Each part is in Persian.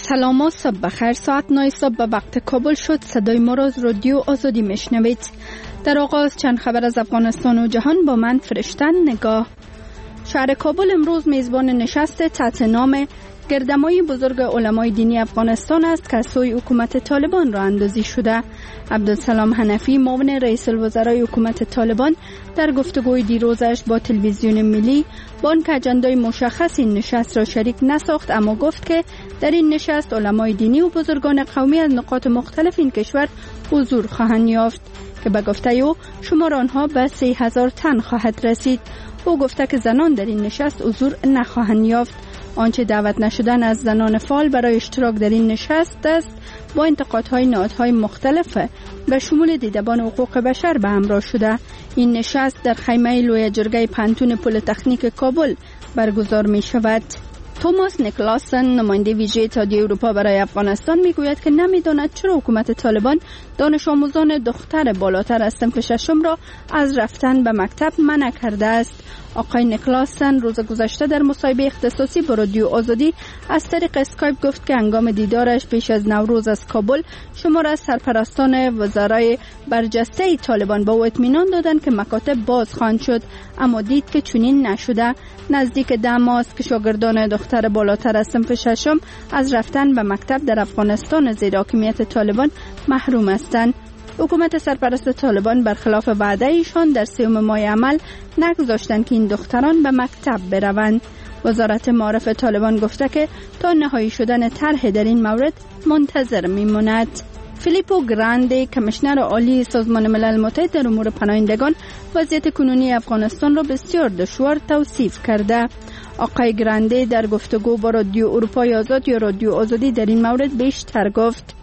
سلام و صبح بخیر. ساعت 9 صبح به وقت کابل شد. صدای ما را از رادیو آزادی میشنوید. در آغاز چند خبر از افغانستان و جهان با من فرشتن نگاه. شهر کابل امروز میزبان نشست تحت نام گردمای بزرگ علمای دینی افغانستان است که از سوی حکومت طالبان راه اندازی شده. عبدالسلام حنفی معاون رئیس الوزرای حکومت طالبان در گفتگوی دیروزش با تلویزیون ملی با آنکه اجندای مشخص این نشست را شریک نساخت، اما گفت که در این نشست علمای دینی و بزرگان قومی از نقاط مختلف این کشور حضور خواهند یافت که به گفته او شمار آنها به 3000 تن خواهد رسید. او گفته که زنان در این نشست حضور نخواهند یافت. آنچه دعوت نشدن از زنان فعال برای اشتراک در این نشست است با انتقادهای نهادهای مختلف به شمول دیدبان حقوق بشر به همراه شده. این نشست در خیمه لوی جرگه پانتون پلی‌تکنیک کابل برگزار می شود. توماس نیکلاسن نماینده ویژه اتحادیه اروپا برای افغانستان میگوید که نمیداند چرا حکومت طالبان دانش آموزان دختر بالاتر از صنف ششم را از رفتن به مکتب منع کرده است. آقای نیکلاسن روز گذشته در مصاحبه اختصاصی با رادیو آزادی از طریق اسکایپ گفت که هنگام دیدارش پیش از نوروز از کابل شمار از سرپرستان وزرای برجسته طالبان با او اطمینان دادند که مکاتب باز خواهند شد، اما دید که چنین نشده. نزدیک 10 ماه است که شاگردان دختر بالاتر از صنف ششم از رفتن به مکتب در افغانستان زیر حاکمیت طالبان محروم هستند. حکومت سرپرست طالبان برخلاف وعده ایشان در 3 ماه عمل نگذاشتند که این دختران به مکتب بروند. وزارت معارف طالبان گفته که تا نهایی شدن طرح در این مورد منتظر میماند. فیلیپو گراندی کمیشنر عالی سازمان ملل متحد در امور پناهندگان وضعیت کنونی افغانستان را بسیار دشوار توصیف کرده. آقای گراندی در گفتگو با رادیو اروپای آزاد یا رادیو آزادی در این مورد بیشتر گفت: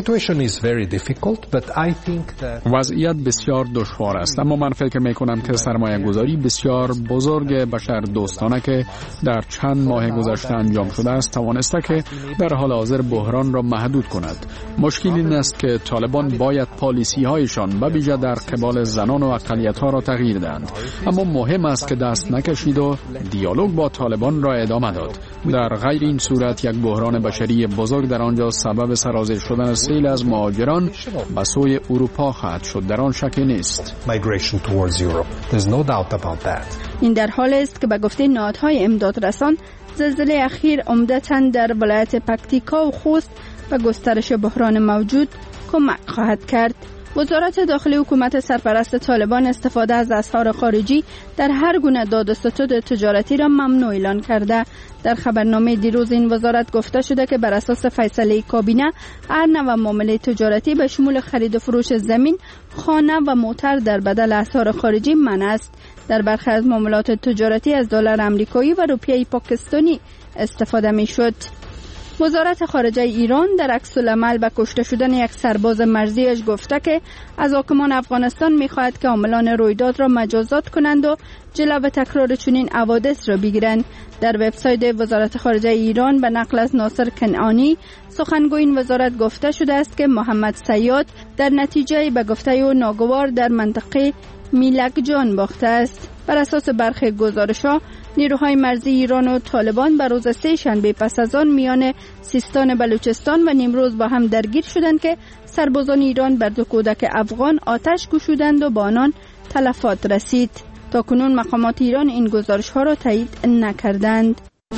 وضعیت بسیار دشوار است، اما من فکر میکنم که سرمایه گذاری بسیار بزرگ بشر دوستانه که در چند ماه گذشته انجام شده است توانسته که در حال حاضر بحران را محدود کند. مشکل این است که طالبان باید پالیسی هایشان به ویژه در قبال زنان و اقلیت ها را تغییر دهند، اما مهم است که دست نکشید و دیالوگ با طالبان را ادامه داد. در غیر این صورت یک بحران بشری بزرگ در آنجا سبب سرازیر شدن سیل از مهاجران به سوی اروپا خواهد شد، در آن شکی نیست. این در حال است که به گفته نهادهای امدادرسان زلزله اخیر عمدتاً در ولایت پکتیکا و خوست و گسترش بحران موجود کمک خواهد کرد. وزارت داخلی حکومت سرپرست طالبان استفاده از اسعار خارجی در هر گونه داد و ستد تجارتی را ممنوع اعلان کرده. در خبرنامه دیروز این وزارت گفته شده که بر اساس فیصله کابینه هر نوع معامله تجارتی به شمول خرید و فروش زمین، خانه و موتر در بدل اسعار خارجی منع است. در برخی از معاملات تجارتی از دلار آمریکایی و روپیه پاکستانی استفاده می‌شد. وزارت خارجه ایران در عکس العمل به کشته شدن یک سرباز مرزیش گفته که از حاکمان افغانستان می‌خواهد که عاملان رویداد را مجازات کنند و جلو تکرار چنین حوادث را بگیرند. در وبسایت وزارت خارجه ایران به نقل از ناصر کنعانی سخنگوی این وزارت گفته شده است که محمد صیاد در نتیجه به گفته او ناگوار در منطقه میلک جان باخته است. بر اساس برخی گزارش‌ها نیروهای مرزی ایران و طالبان بر روز 3 شنبه پس از آن میان سیستان بلوچستان و نیمروز با هم درگیر شدند که سربازان ایران بر 2 کودک افغان آتش گشودند و با آنان تلفات رسید. تاکنون مقامات ایران این گزارش‌ها را تایید نکردند.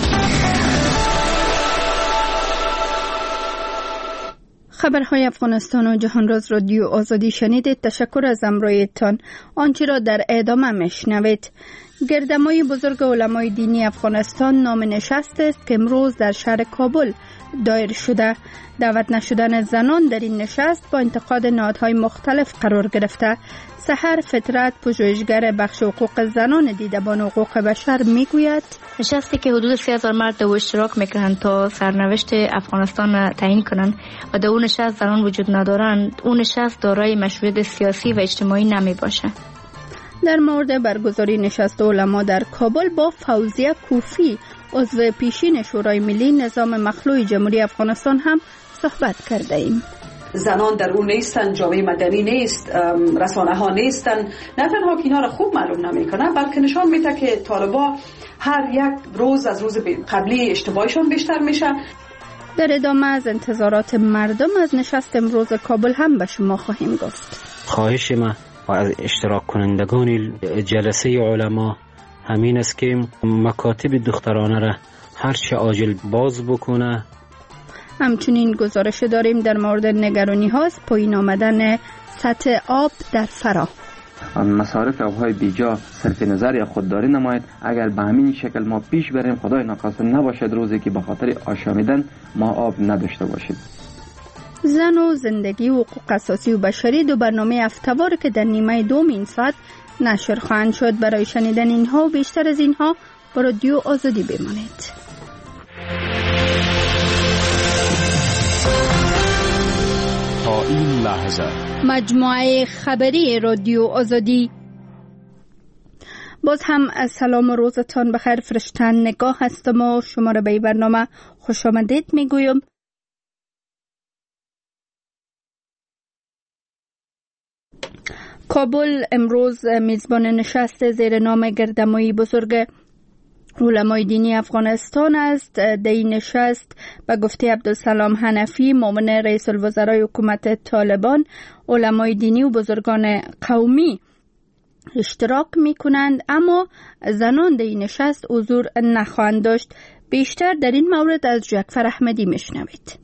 خبرهای افغانستان و جهان را از رادیو آزادی شنیدید. تشکر از همراهیتان. آنچه را در ادامه میشنوید. گردمای بزرگ علمای دینی افغانستان نام نشست است که امروز در شهر کابل دایر شده. دعوت نشدن زنان در این نشست با انتقاد نهادهای مختلف قرار گرفته. سحر فطرت، پژوهشگر بخش حقوق زنان دیدبان حقوق بشر میگوید نشستی که حدود 30,000 مرد در اشتراک میکنند تا سرنوشت افغانستان تعیین کنند و در اون نشست زنان وجود ندارند، اون نشست دارای مشروعیت سیاسی و اجتماعی نمی باشه. در مورد برگزاری نشست علما در کابل با فوزیه کوفی عضو پیشین شورای ملی نظام مخلوع جمهوری افغانستان هم صحبت کرده ایم. زنان در اون نیستن، جامعه مدنی نیست، رسانه ها نیستن. نه تنها که اینا را خوب معلوم نمیکنه، بلکه نشان میده که طالبا هر یک روز از روز قبلی اشتباهشون بیشتر میشه. در ادامه از انتظارات مردم از نشست امروز کابل هم به شما خواهیم گفت. خواهش ما و از اشتراک کنندگان جلسه علما همین است که مکاتب دخترانه را هرچه عاجل باز بکنه. همچنین گزارش داریم در مورد نگرانی ها از پایین آمدن سطح آب در فرا. مصارف آبهای بیجا صرف نظر یا خودداری نماید. اگر به همین شکل ما پیش بریم خدای نخواسته نباشد روزی که به خاطر آشامیدن ما آب نداشته باشیم. زن و زندگی و حقوق اساسی و بشری دو برنامه هفته‌وار که در نیمه دوم این ساعت نشر خواهند شد. برای شنیدن اینها و بیشتر از اینها با رادیو آزادی بمانید. تا این لحظه مجموعه خبری رادیو آزادی. باز هم از سلام و روزتان بخیر. فرشتن نگاه هستم و شما را به این برنامه خوش آمدید میگویم. کابل امروز میزبان نشست زیر نام گردمایی بزرگ علمای دینی افغانستان است. در این نشست به گفته عبدالسلام حنفی معاون رئیس الوزرای حکومت طالبان، علمای دینی و بزرگان قومی اشتراک می کنند، اما زنان در این نشست حضور نخواهند داشت. بیشتر در این مورد از جعفر احمدی میشنوید.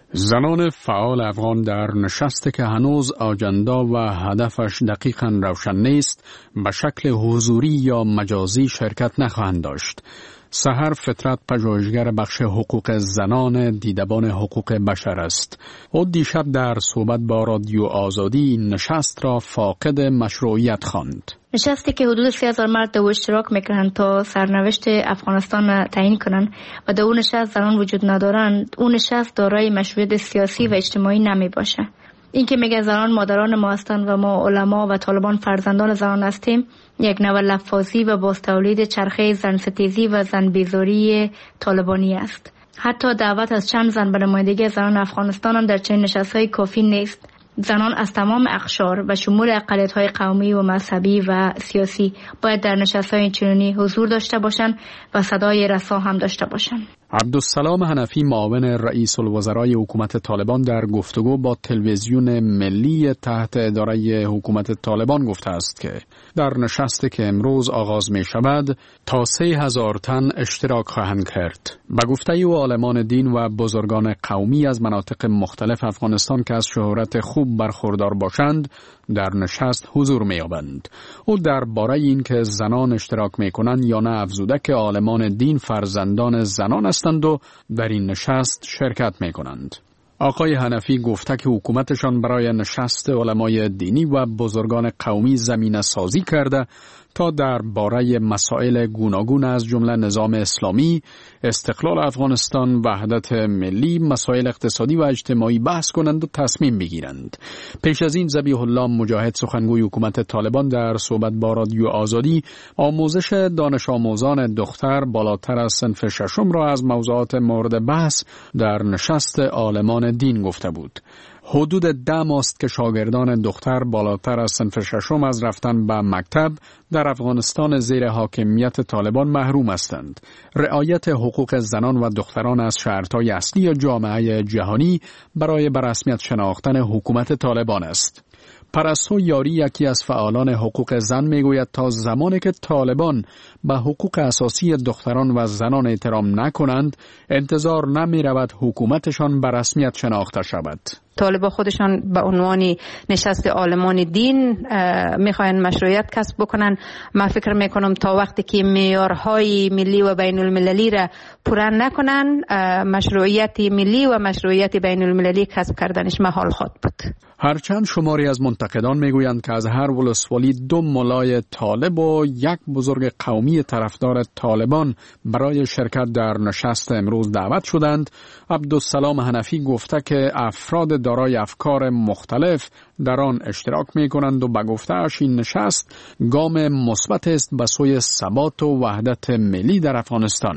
زنان فعال افغان در نشستی که هنوز آجندا و هدفش دقیقاً روشن نیست به شکل حضوری یا مجازی شرکت نخواهند داشت. سحر فطرت پژوهشگر بخش حقوق زنان دیدبان حقوق بشر است. او دیشب در صحبت با رادیو آزادی نشست را فاقد مشروعیت خواند. نشستی که حدود 30,000 مرد در اشتراک میکنند تا سرنوشت افغانستان تعیین کنند و در اون نشست زنان وجود ندارند، اون نشست دارای مشروعیت سیاسی و اجتماعی نمی باشه. این که میگه زنان مادران ما هستند و ما علما و طالبان فرزندان زنان هستیم، یک نوع لفاظی و باز تولید چرخه زن ستیزی و زن بیزاری طالبانی است. حتی دعوت از چند زن به نمایندگی زنان افغانستان هم در چنین نشست‌های کافی نیست. زنان از تمام اقشار و شمول اقلیت‌های قومی و مذهبی و سیاسی باید در نشست‌های چنینی حضور داشته باشند و صدای رسا هم داشته باشند. عبدالسلام حنفی معاون رئیس الوزرای حکومت طالبان در گفتگو با تلویزیون ملی تحت اداره حکومت طالبان گفته است که در نشستی که امروز آغاز می شود تا 3,000 تن اشتراک خواهند کرد. به گفته او عالمان دین و بزرگان قومی از مناطق مختلف افغانستان که از شهرت خوب برخوردار باشند در نشست حضور می یابند. او درباره این که زنان اشتراک می کنند یا نه افزوده که عالمان دین فرزندان زنان هستند و در این نشست شرکت می کنند. آقای حنفی گفته که حکومتشان برای نشست علمای دینی و بزرگان قومی زمینه سازی کرده تا درباره مسائل گوناگون از جمله نظام اسلامی، استقلال افغانستان، وحدت ملی، مسائل اقتصادی و اجتماعی بحث کنند و تصمیم بگیرند. پیش از این ذبیح الله مجاهد سخنگوی حکومت طالبان در صحبت با رادیو آزادی آموزش دانش آموزان دختر بالاتر از صنف ششم را از موضوعات مورد بحث در نشست عالمان دین گفته بود. حدود 10 ماه است که شاگردان دختر بالاتر از صنف ششم از رفتن به مکتب در افغانستان زیر حاکمیت طالبان محروم هستند. رعایت حقوق زنان و دختران از شرطهای اصلی جامعه جهانی برای به رسمیت شناختن حکومت طالبان است. پرستو یاری یکی از فعالان حقوق زن میگوید تا زمانی که طالبان به حقوق اساسی دختران و زنان احترام نکنند انتظار نمی رود حکومتشان به رسمیت شناخته شود. طالبان خودشان به عنوان نشست عالمان دین میخواین مشروعیت کسب بکنن. من فکر میکنم تا وقتی که معیارهای ملی و بین المللی را پورا نکنن مشروعیت ملی و مشروعیت بین المللی کسب کردنش محال خواهد بود. هرچند شماری از منتقدان میگویند که از هر ولسوالی 2 ملای طالب و 1 بزرگ قومی طرفدار طالبان برای شرکت در نشست امروز دعوت شدند، عبدالسلام حنفی گفته که افراد دارای افکار مختلف در آن اشتراک می کنند و به گفته‌اش این نشست گام مثبت است به سوی ثبات و وحدت ملی در افغانستان.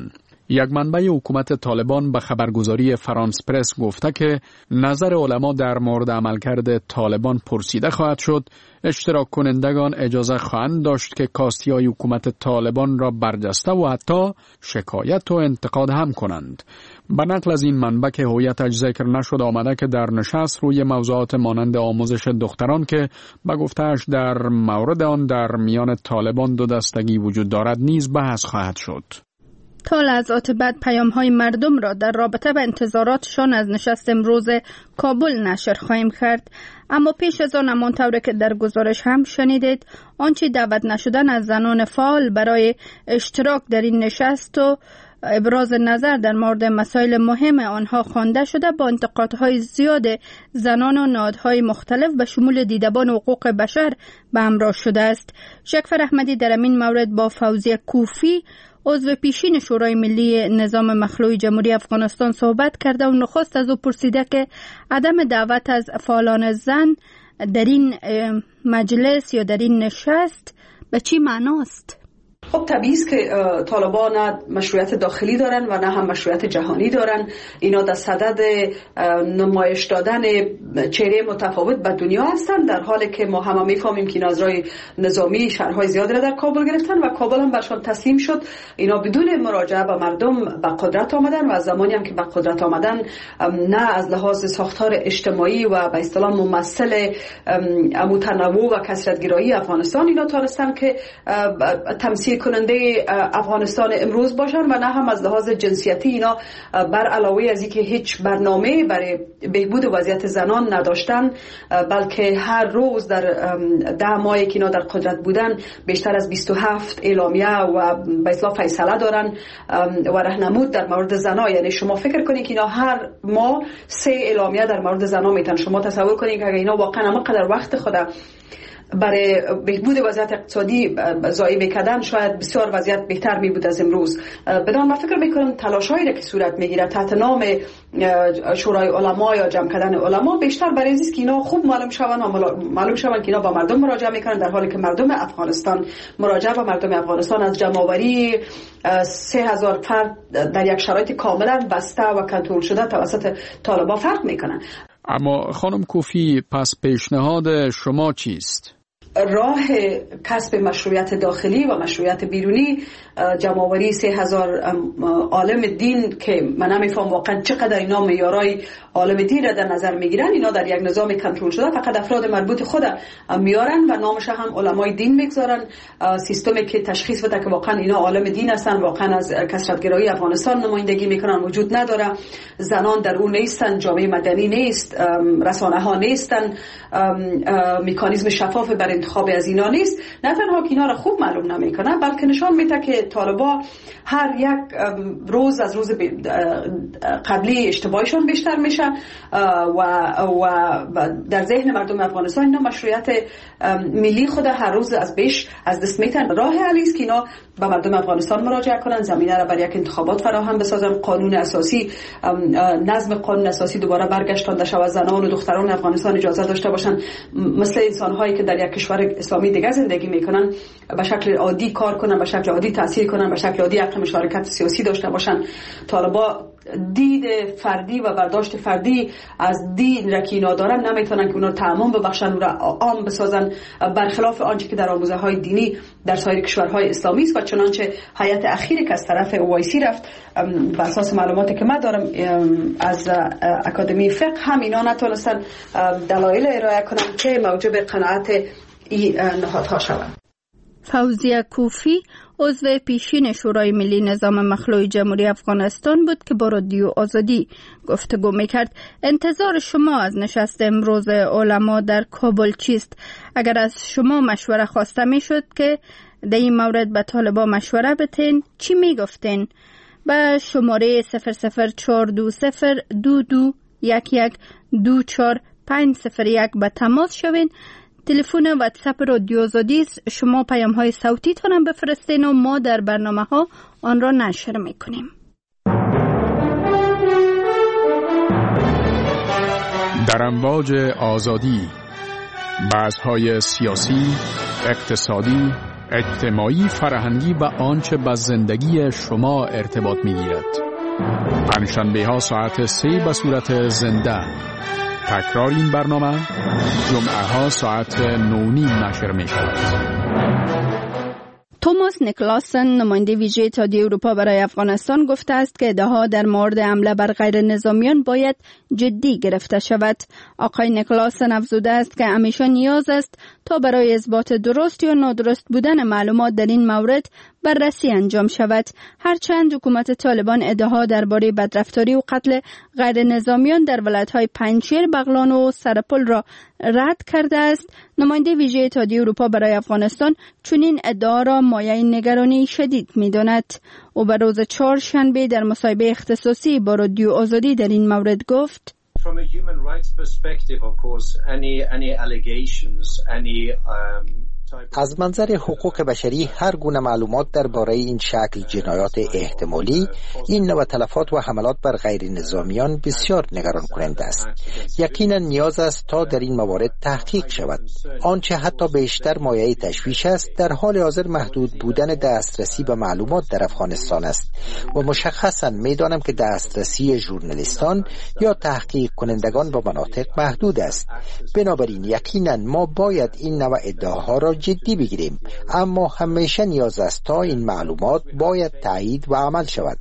یک منبع حکومت طالبان به خبرگزاری فرانس پرس گفته که نظر علما در مورد عملکرد طالبان پرسیده خواهد شد. اشتراک کنندگان اجازه خواهند داشت که کاستی‌های حکومت طالبان را برجسته و حتی شکایت و انتقاد هم کنند. به نقل از این منبع که هویتش ذکر نشد آمده که در نشست روی موضوعات مانند آموزش دختران که به گفته‌اش در مورد آن در میان طالبان دو دستگی وجود دارد نیز بحث خواهد شد. تا لحظات بعد پیام‌های مردم را در رابطه با انتظاراتشان از نشست امروز کابل نشر خواهیم کرد. اما پیش از آن همانطور که در گزارش هم شنیدید آنچه دعوت نشدن از زنان فعال برای اشتراک در این نشست و ابراز نظر در مورد مسائل مهم آنها خوانده شده با انتقادهای زیاد زنان و نهادهای مختلف به شمول دیدبان حقوق بشر به همراه شده است. شکفر احمدی در این مورد با فوزیه کوفی عضو پیشین شورای ملی نظام مخلوع جمهوری افغانستان صحبت کرده و نخست از او پرسیده که عدم دعوت از فعالان زن در این مجلس یا در این نشست به چی معناست؟ خب طبیعی است که طالبان نه مشروعیت داخلی دارن و نه هم مشروعیت جهانی دارن. اینا در صدد نمایش دادن چهره متفاوت به دنیا هستند، در حالی که ما هم میفهمیم که از راه نظامی شهرهای زیادی را در کابل گرفتن و کابل هم برشان تسلیم شد. اینا بدون مراجعه به مردم به قدرت آمدن و از زمانی هم که به قدرت آمدن نه از لحاظ ساختار اجتماعی و به اصطلاح ممثل متنوع و کثرت‌گرایی افغانستان اینا تونستن که تمثیل کننده افغانستان امروز باشن و نه هم از لحاظ جنسیتی اینا بر علاوه از اینکه هیچ برنامه برای بهبود وضعیت زنان نداشتن، بلکه هر روز در 10 ماهی که اینا در قدرت بودن بیشتر از 27 اعلامیه و به اصطلاح فیصله دارن و راهنمود در مورد زنان. یعنی شما فکر کنید که اینا هر ماه 3 اعلامیه در مورد زنان میتن. شما تصور کنید که اگه اینا واقعا همقدر وقت خود برای بهبود وضعیت اقتصادی ضایع می‌کردن شاید بسیار وضعیت بهتر می‌بود از امروز. بدان من فکر می‌کنم تلاش‌هایی که صورت می‌گیره تحت نام شورای علما یا جمع کردن علما بیشتر برای اینه که اینا خوب معلوم شوند که اینا با مردم مراجعه می‌کنن، در حالی که مردم افغانستان مراجعه با مردم افغانستان از جمع‌آوری 3000 فرد در یک شرایط کاملا بسته و کنترل شده توسط طالبان فرق می‌کنن. اما خانم کوفی، پس پیشنهاد شما چیست؟ راه کسب مشروعیت داخلی و مشروعیت بیرونی جمع‌آوری 3000 عالم دین که من نمی‌فهم واقعا چقدر اینا معیارای عالم دین را در نظر میگیرن. اینا در یک نظام کنترل شده فقط افراد مربوط خود میارن و نامش هم علمای دین میگذارن. سیستمی که تشخیص بده که واقعا اینا عالم دین هستن، واقعا از کثرت‌گرایی افغانستان نمایندگی میکنن وجود نداره. زنان در اون نیستن، جامعه مدنی نیست، رسانه ها نیستن، مکانیزم شفاف برای انتخاب از اینا نیست. نه تنها که اینا را خوب معلوم نمیکنه بلکه نشان میده که طالبان هر یک روز از روز قبلی اشتباهشون بیشتر میشه و در ذهن مردم افغانستان اینا مشروعیت ملی خود هر روز از بیش از دست میتن. راه حلی است که اینا به مردم افغانستان مراجعه کنن، زمینه را برای یک انتخابات فراهم بسازن، قانون اساسی نظم قانون اساسی دوباره برگشتانده شود، زنان و دختران افغانستان اجازه داشته باشن مثل انسان‌هایی که در یک کشور اسلامی دیگه زندگی میکنن به شکل عادی کار کنن، به شکل عادی تحصیل کنن، به شکل عادی حق مشارکت سیاسی داشته باشن. طالبان دید فردی و برداشت فردی از دین را که اینا دارن نمیتونن که اونا رو تعمیم ببخشن و را عام بسازن، برخلاف آنچه که در آموزه‌های دینی در سایر کشورهای اسلامی است. و چنانچه هیئت اخیری که از طرف اوایسی رفت بر اساس معلوماتی که من دارم از اکادمی فقه هم اینا نتونستن دلایل ارائه کنن که موجب قناعت این نهادها شوند. فوزیه کوفی عضو پیشین شورای ملی نظام مخلوع جمهوری افغانستان بود که با رادیو آزادی گفتگو میکرد. انتظار شما از نشست امروز علما در کابل چیست؟ اگر از شما مشوره خواسته میشد که در این مورد به طالبان مشوره بتین چی میگفتین؟ به شماره 0042022112450 به تماس شوین. تلفن واتساپ رادیو آزادی است. شما پیام های صوتی تونم بفرستین و ما در برنامه ها آن را نشر میکنیم. در امواج آزادی، بحث‌های سیاسی، اقتصادی، اجتماعی، فرهنگی و آنچه با زندگی شما ارتباط می‌گیرد. پنجشنبه ها ساعت 3 به صورت زنده. تکرار این برنامه جمعه ها ساعت 9:30 نشر می شود. توماس نیکلاسن، نماینده ویژه اتحادیه اروپا برای افغانستان، گفته است که ادعاها در مورد حمله بر غیر نظامیان باید جدی گرفته شود. آقای نیکلاسن افزوده است که همیشه نیاز است تا برای اثبات درست یا نادرست بودن معلومات در این مورد بررسی انجام شود. هرچند حکومت طالبان ادعاها درباره بدرفتاری و قتل غیر نظامیان در ولایت‌های پنجشیر، بغلان و سرپل را رد کرده است، نماینده ویژه اتحادیه اروپا برای افغانستان چنین ادعا را مایه نگرانی شدید می‌داند. او به روز چهارشنبه در مصاحبه اختصاصی با رادیو آزادی در این مورد گفت: From a human rights perspective, of course, any allegations, از منظر حقوق بشری هر گونه معلومات درباره این شکل جنایات احتمالی، این نوع تلفات و حملات بر غیر نظامیان بسیار نگران کننده است. یقینا نیاز است تا در این موارد تحقیق شود. آنچه حتی بیشتر مایه تشویش است در حال حاضر محدود بودن دسترسی به معلومات در افغانستان است و مشخصا میدانم که دسترسی ژورنالیستان یا تحقیق کنندگان به مناطق محدود است. بنابراین یقینا ما باید این نوع ادعاها را جدی بگیریم، اما همیشه نیاز است تا این معلومات باید تایید و عمل شود.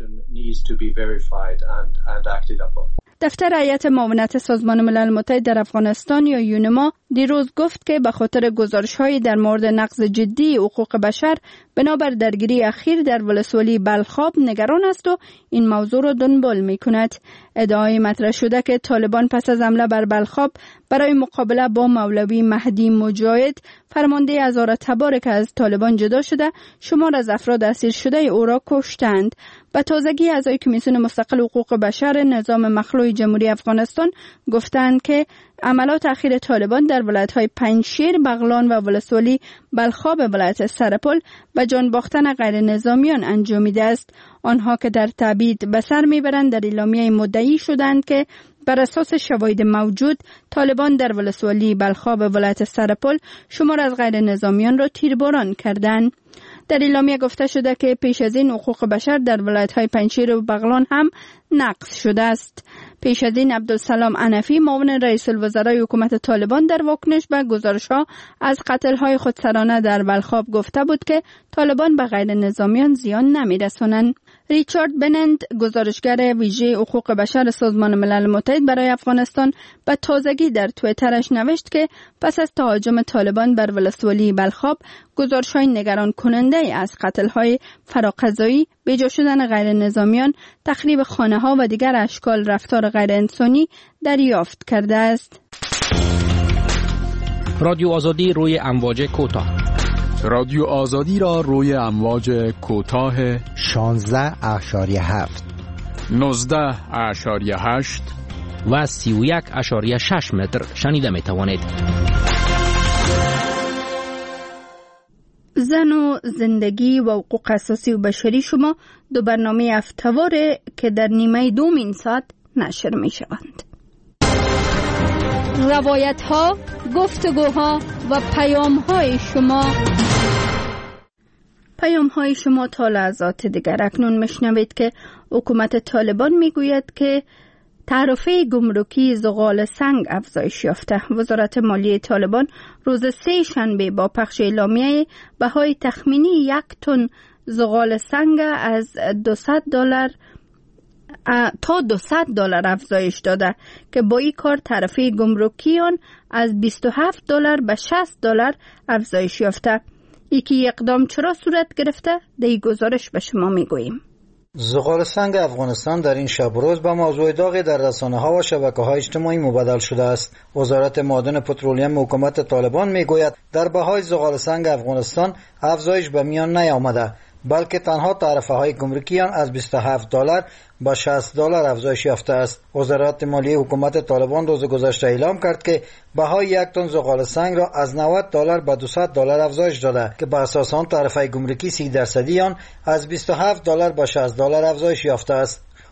دفتر هیئت معاونت سازمان ملل متحد در افغانستان یا یونما دیروز گفت که به خاطر گزارش‌های در مورد نقض جدی حقوق بشر بنابر درگیری اخیر در ولسوالی بلخاب نگران است و این موضوع را دنبال می‌کند. ادعای مطرح شده که طالبان پس از حمله بر بلخاب برای مقابله با مولوی مهدی مجاهد، فرمانده هزاره تبار که از طالبان جدا شده، شمار از افراد اسیر شده او را کشتند. به تازگی اعضای کمیسیون مستقل حقوق بشر نظام مخلوع جمهوری افغانستان گفتند که عملات اخیر طالبان در ولایت‌های پنجشیر، بغلان و ولسوالی بلخاب ولایت سرپل به جان باختن غیر نظامیان انجامیده است. آنها که در تبعید به سر میبرند در اعلامیه مدعی شدند که بر اساس شواهد موجود طالبان در ولسوالی بلخاب ولایت سرپل شمار از غیر نظامیان را تیرباران کردند. در اعلامیه گفته شده که پیش از این حقوق بشر در ولایت‌های پنجشیر و بغلان هم نقض شده است. پیش از این عبدالسلام حنفی، معاون رئیس الوزرای حکومت طالبان، در واکنش به گزارش‌ها از قتل‌های خودسرانه در بلخاب گفته بود که طالبان به غیر نظامیان زیان نمی‌رسانند. ریچارد بنند، گزارشگر ویژه حقوق بشر سازمان ملل متحد برای افغانستان، به تازگی در توییترش نوشت که پس از تهاجم طالبان بر ولسوالی بلخاب، گزارش‌های نگران کننده از قتل‌های فراقضایی، بیجا شدن غیر نظامیان، تخریب خانه‌ها و دیگر اشکال رفتار غیر انسانی دریافت کرده است. رادیو آزادی روی امواج کوتاه. رادیو آزادی را روی امواج کوتاه 16.7 19.8 و 31.6 متر شنیده می توانید. زن و زندگی و حقوق اساسی و بشری شما دو برنامه هفته‌واره که در نیمه دوم این ساعت نشر می شوند. روایت ها، گفتگوها و پیام های شما تا لحظات دیگر. اکنون میشنوید که حکومت طالبان میگوید که تعرفه گمرکی زغال سنگ افزایش یافته. وزارت مالیه طالبان روز 3 شنبه با پخش اعلامیه بهای تخمینی 1 تن زغال سنگ از $200 تا $200 افزایش داده که با این کار تعرفه گمرکی آن از $27 به $60 افزایش یافته. یکی اقدام چرا صورت گرفته؟ در این گزارش به شما میگوییم. زغال سنگ افغانستان در این شب روز به موضوع داغی در رسانه‌ها و شبکه‌های اجتماعی مبادل شده است. وزارت معادن پترولیم حکومت طالبان میگوید در بهای زغال سنگ افغانستان افزایش به میان نیامده، بلکه تنها تعرفه های گمرکی آن از $27 به $60 افزایش یافته است. وزارت مالیه حکومت طالبان روز گذشته اعلام کرد که بهای 1 تن زغال سنگ را از $90 به $200 افزایش داده که بر اساس آن تعرفه گمرکی 30% آن از $27 به $60 افزایش یافته است.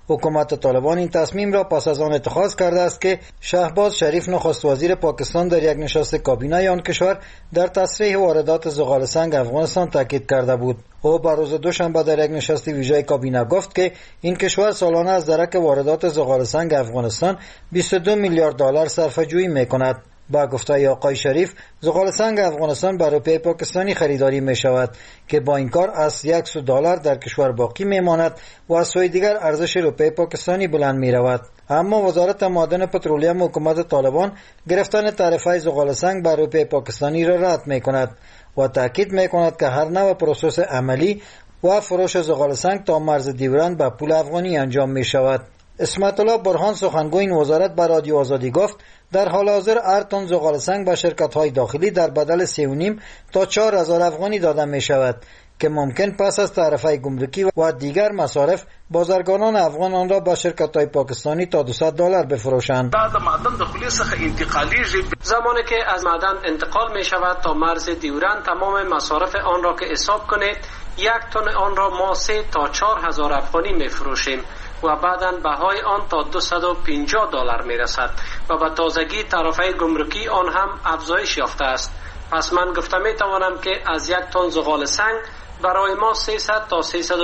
حکومت طالبان این تصمیم را پس از آن اتخاذ کرده است که شهباز شریف نخست وزیر پاکستان در یک نشست کابینه آن کشور در تصریح واردات زغال سنگ افغانستان تاکید کرده بود. او بر روز دوشنبه در یک نشست ویژه کابینه گفت که این کشور سالانه از درک واردات زغال سنگ افغانستان 22 میلیارد دلار صرفه‌جویی می‌کند. با گفته آقای شریف، زغال سنگ افغانستان بر روپیه پاکستانی خریداری می شود که با این کار از $100 در کشور باقی می ماند و از سوی دیگر ارزش روپیه پاکستانی بلند می رود. اما وزارت معادن پترولیم حکومت طالبان گرفتن تعرفه زغال سنگ بر روپیه پاکستانی را رد می کند و تاکید می کند که هر نوع پروسس عملی و فروش زغال سنگ تا مرز دیورند به پول افغانی انجام می شود. اسمت الله برهان سخنگوی این وزارت به رادیو آزادی گفت در حال حاضر هر تن زغال سنگ به شرکت‌های داخلی در بدل 3.5 تا 4,000 افغانی داده می شود که ممکن پس از تعرفه گمرکی و دیگر مصارف بازرگانان افغان آن را به شرکت‌های پاکستانی تا $200 بفروشند. معدن داخلی څخه انتقالی زمانی که از معدن انتقال می شود تا مرز دیورند تمام مصارف آن را که حساب کنید 1 تن آن را ما 3 تا 4,000 افغانی می فروشیم و بعداً بهای آن تا $250 می رسد و به تازگی تعرفه گمرکی آن هم افزایش یافته است. پس من گفته می توانم که از 1 تن زغال سنگ برای ما 300 تا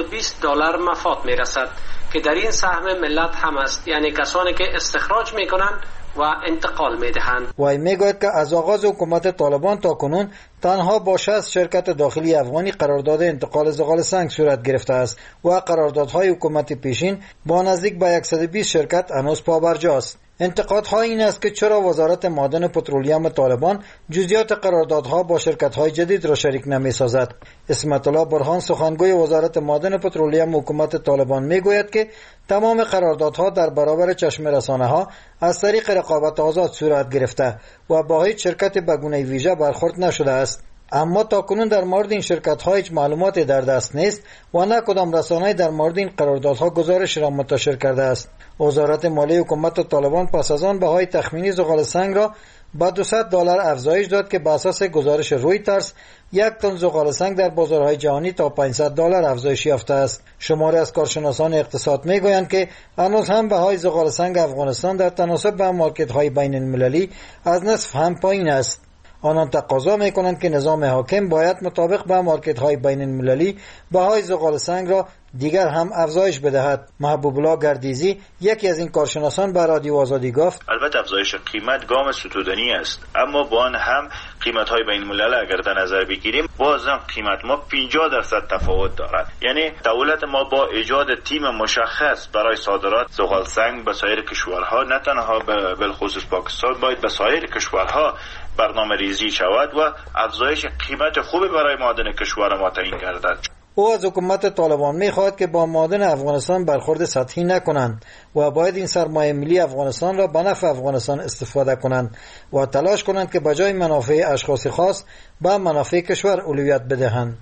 $320 مفاد می رسد که در این سهم ملت هم است، یعنی کسانی که استخراج می کنند و انتقال می دهند. وی می گوید که از آغاز حکومت طالبان تا کنون تنها با 60 شرکت داخلی افغانی قرارداد انتقال زغال سنگ صورت گرفته است و قراردادهای حکومت پیشین با نزدیک به 120 شرکت هنوز پابرجاست. انتقادها این است که چرا وزارت معادن پترولیم طالبان جزئیات قراردادها با شرکت‌های جدید را شریک نمی‌سازد. اسمت الله برهان سخنگوی وزارت معادن پترولیم حکومت طالبان می‌گوید که تمام قراردادها در برابر چشم رسانه‌ها از طریق رقابت آزاد صورت گرفته و با هیچ شرکت به گونه ویژه برخورد نشده است. اما تاکنون در مورد این شرکت‌ها هیچ معلوماتی در دست نیست و نه کدام رسانه‌ای در مورد این قراردادها گزارش را منتشر کرده است. وزارت مالی حکومت طالبان پس از آن بهای تخمینی زغال سنگ را با $200 افزایش داد که بر اساس گزارش رویترز 1 تن زغال سنگ در بازارهای جهانی تا $500 افزایش یافته است. شماری از کارشناسان اقتصاد میگویند که هنوز هم بهای زغال سنگ افغانستان در تناسب با مارکت‌های بین‌المللی از نصف هم پایین است. آنان تقاضا میکنند که نظام حاکم باید مطابق با مارکت‌های بین‌المللی بهای زغال سنگ را دیگر هم افزایش بدهد. محبوب الله گردیزی یکی از این کارشناسان به رادیو آزادی گفت البته افزایش قیمت گام ستودنی است، اما با آن هم قیمت‌های بین‌المللی اگر در نظر بگیریم بازم قیمت ما 50% تفاوت دارد. یعنی دولت ما با ایجاد تیم مشخص برای صادرات زغال سنگ به سایر کشورها، نه تنها به خصوص پاکستان، باید به سایر کشورها برنامه ریزی شود و افزایش قیمت خوبی برای معادن کشور ما تعیین گردد. او از حکومت طالبان می‌خواهد که با معادن افغانستان برخورد سطحی نکنند و باید این سرمایه ملی افغانستان را به نفع افغانستان استفاده کنند و تلاش کنند که بجای منافع اشخاص خاص به منافع کشور اولویت بدهند.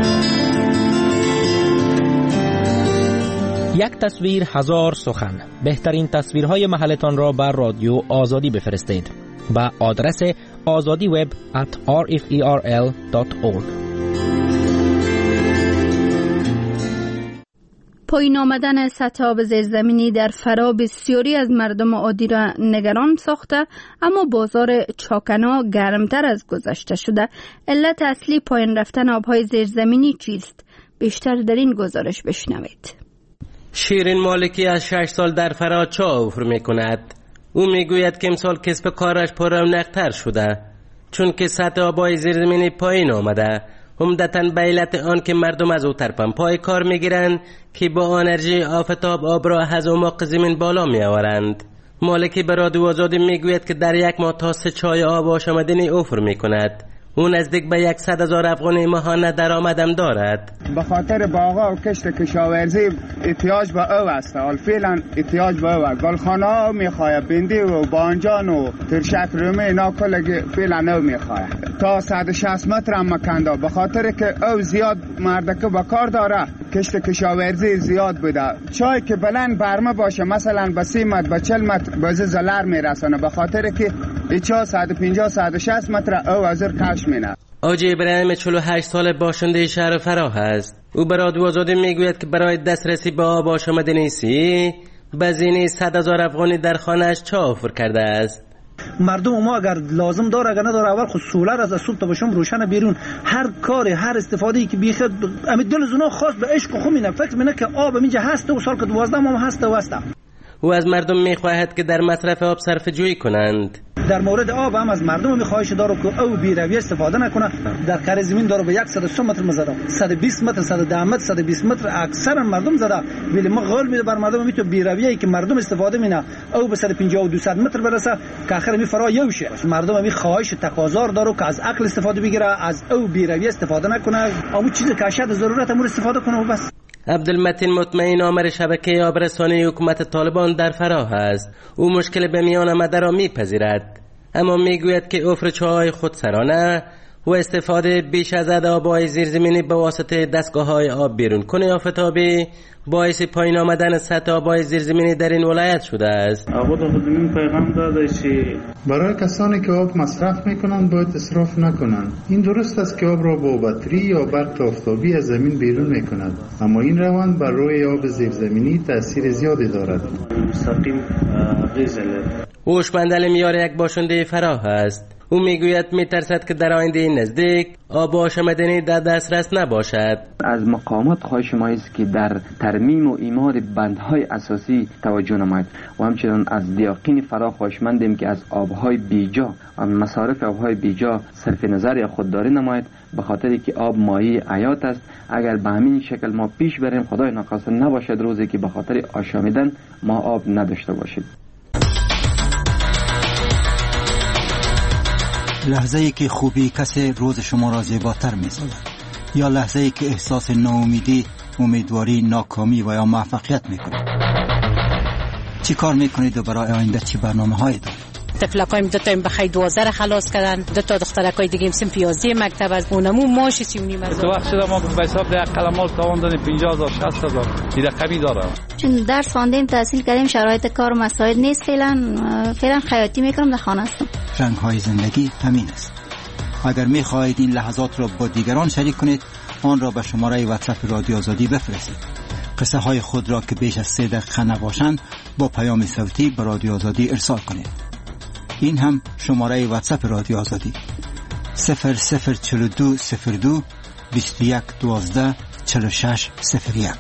یک تصویر هزار سخن. بهترین تصویرهای محلتان را بر رادیو آزادی بفرستید با آدرس azadiweb@rferl.org. پایین آمدن سطح آب زیرزمینی در فرا بسیاری از مردم عادی را نگران ساخته، اما بازار چاکنا گرمتر از گذشته شده. علت اصلی پایین رفتن آبهای زیرزمینی چیست؟ بیشتر در این گزارش بشنوید. شیرین مالکی از 6 سال در فرا چاه افر می کند. او می گوید که امسال کسب کارش پر رونق‌تر شده چون که سطح آبهای زیرزمینی پایین آمده، عمدتاً به علت آن که مردم از او طرفاً پای کار میگیرند که با انرژی آفتاب آب را از اعماق زمین بالا می آورند. مالکی به رادیو آزادی میگوید که در یک ماه تا 3 چای آب آشامیدنی افر می کند. او نزدیک به 100,000 افغانی ماهانه درآمدم دارد. به خاطر باغا و کشت کشاورزی احتیاج به او است. حال فعلا احتیاج به او است. گلخانه ها میخواه، بندی و بانجان و ترشک رومی اینا کلگی فعلا او میخواه. تا 160 متر هم مکنده به خاطر که او زیاد مردکه به کار داره. کشت کشاورزی زیاد بوده. چای که بلند برمه باشه مثلا به 30 متر به 40 متر بازه زلر میرسانه به خاطر که ایچا 150 160 متر او ازر کش مینه. آجی ابراهیم 48 سال باشنده شهر فراه است. او به رادیو آزادی میگوید که برای دسترسی به آب آشامیدنی سی بزینه 100,000 افغانی در خانه‌اش چافر کرده است. مردم ما اگر لازم داره اگر نداره اول خود سولر از صبح تا به شام روشن بیرون هر کاری هر استفاده‌ای که بیخد امید دل زنا خاص به عشق خو مینه فکر مینه که آب اینجا هست و سال که 12 ماه هست و هست. او از مردم میخواهد که در مصرف آب صرفه جویی کنند. در مورد آب هم از مردم میخواهش داره که او بی‌رویه استفاده نکنه. در کار زمین داره به 100 متر مزدا 120 متر 110 متر 120 متر اکثر مردم زده ولی ما قول میده بر مردم میتو بی‌رویه که مردم استفاده مینه او به 150 و 200 متر برسه که آخر می فرا یوشه. مردم می خواهش تقاضا داره که از عقل استفاده بگیره از او بی‌رویه استفاده نکنه اما چیزی که اشد ضرورت امور استفاده کنه و بس. عبدالمتین مطمئن آمر شبکه آبرسانی حکومت طالبان در فراه است. او مشکل به میان آمده را میپذیرد اما میگوید که افرچه‌های خودسرانه و استفاده بیش از حد آب‌های زیرزمینی به واسطه دستگاه‌های آب بیرون کنه آفتابی باعث پایین آمدن سطح آب‌های زیرزمینی در این ولایت شده است. آباد خودمون پیغام داده که برای کسانی که آب مصرف میکنند باید اسراف نکنند. این درست است که آب را با بطری یا برق آفتابی از زمین بیرون میکند اما این روند بر روی آب زیرزمینی تاثیر زیادی دارد. مستقیم غیزل هوشمند میار یک باشنده فراه است. او میگوید میترسد که در آینده نزدیک آب آشامیدنی در دسترس نباشد. از مقامات خواهش ما است که در ترمیم و اعمار بندهای اساسی توجه نماید و همچنین از دیاقین فراه خواهشمندیم که از آبهای بیجا و مصارف آبهای بیجا صرف نظر خودداری نماید به خاطری که آب مایه حیات است. اگر به همین شکل ما پیش بریم خدای نخواسته نباشد روزی که به خاطر آشامیدن ما آب نداشته باشیم. لحظه‌ای که خوبی کسی روز شما را زیباتر می‌سازد یا لحظه‌ای که احساس ناامیدی، امیدواری، ناکامی و یا موفقیت می‌کنید. چی کار می‌کنید و برای آینده چی برنامه‌هایی دارید؟ طفلکایم دو تا بخای 12 را خلاص کردن، دو تا دخترکای دیگه هم سن 11 مکتب از اونمو ماش 3.5 هزار. تو وقت شده ما به حساب ده قلمال تاوان دادیم 50000 60000 این رقمی داره. چون درس خواندیم تحصیل کردیم شرایط کار مساعد نیست فعلا خیاطی میکنم در خانه هستم. رنگ‌های زندگی همین است. اگر می‌خواهید این لحظات را با دیگران شریک کنید آن را به شماره واتساپ رادیو آزادی بفرستید. قصه های خود را که بیش از 3 دقیقه نباشند با پیام صوتی به رادیو آزادی ارسال کنید. این هم شماره واتساپ رادیو آزادی 0042 02 21 12 46 01.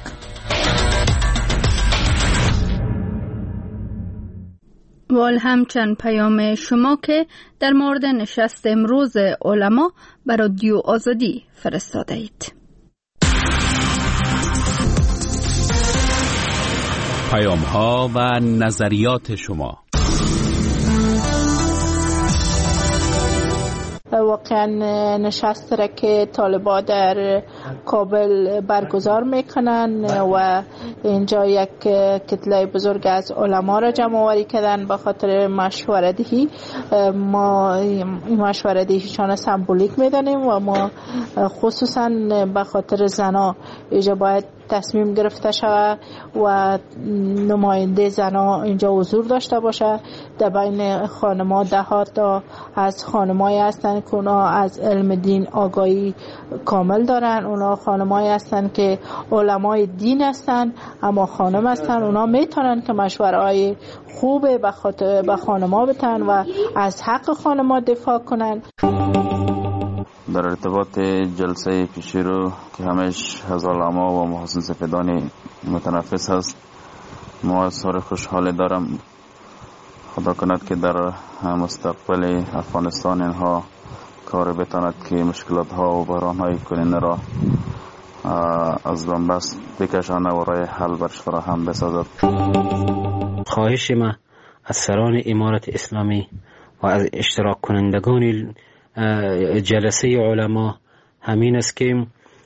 وال همچنین پیام شما که در مورد نشست امروز علما بر رادیو آزادی فرستاده اید. پیام ها و نظریات شما. واقعا نشست را که طالبان در کابل برگزار میکنن و اینجا یک کتله بزرگ از علما را جمع آوری کردن به خاطر مشوره‌دهی. ما این مشوره‌دهیشان سمبولیک میدانیم و ما خصوصا به خاطر زنا اینجا باید تصمیم گرفته شود و نماینده زنا اینجا حضور داشته باشه. در بین خانم‌ها دهات تا از خانمایی هستن که اونا از علم دین آگاهی کامل دارن. اونا خانمایی هستن که علمای دین هستن اما خانم هستن. اونا میتونن که مشوره‌های خوبه به خاطر به خانم‌ها بتن و از حق خانم‌ها دفاع کنن. در ارتباط جلسه پیشی رو که همش از علما و محسن سفیدانی متنفس هست ما اظهار خوشحالی دارم. خدا کند که در مستقبل افغانستان اینها کار بتاند که مشکلات ها و بحران های کننده را از بنبست بکشانه و راه حل برش فراهم بسازد. خواهش ما از سران امارت اسلامی و از اشتراک کنندگان جلسه علما همین است که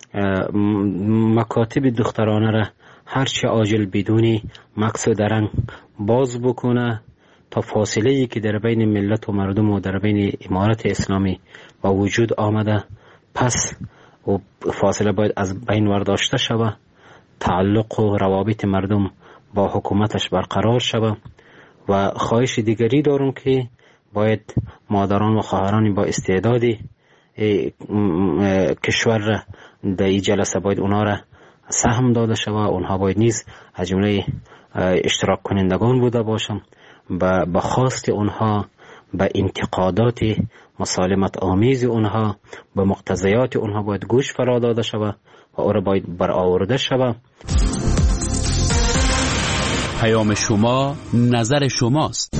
مکاتب دخترانه را هرچه عاجل بدون مقصد رنگ باز بکنه تا فاصله ای که در بین ملت و مردم و در بین امارت اسلامی با وجود آمده پس و فاصله باید از بین برداشته شود. تعلق و روابط مردم با حکومتش برقرار شود. و خواهش دیگری دارم که باید مادران و خواهران با استعدادی کشور را در این جلسه باید اونا را سهم داده شود. اونها باید نیز از جمله اشتراک کنندگان بوده باشند. به خواست اونها، به انتقادات مسالمت آمیز اونها، به مقتضیات اونها باید گوش فرا داده شود و او را باید برآورده شود. پیام شما، نظر شماست.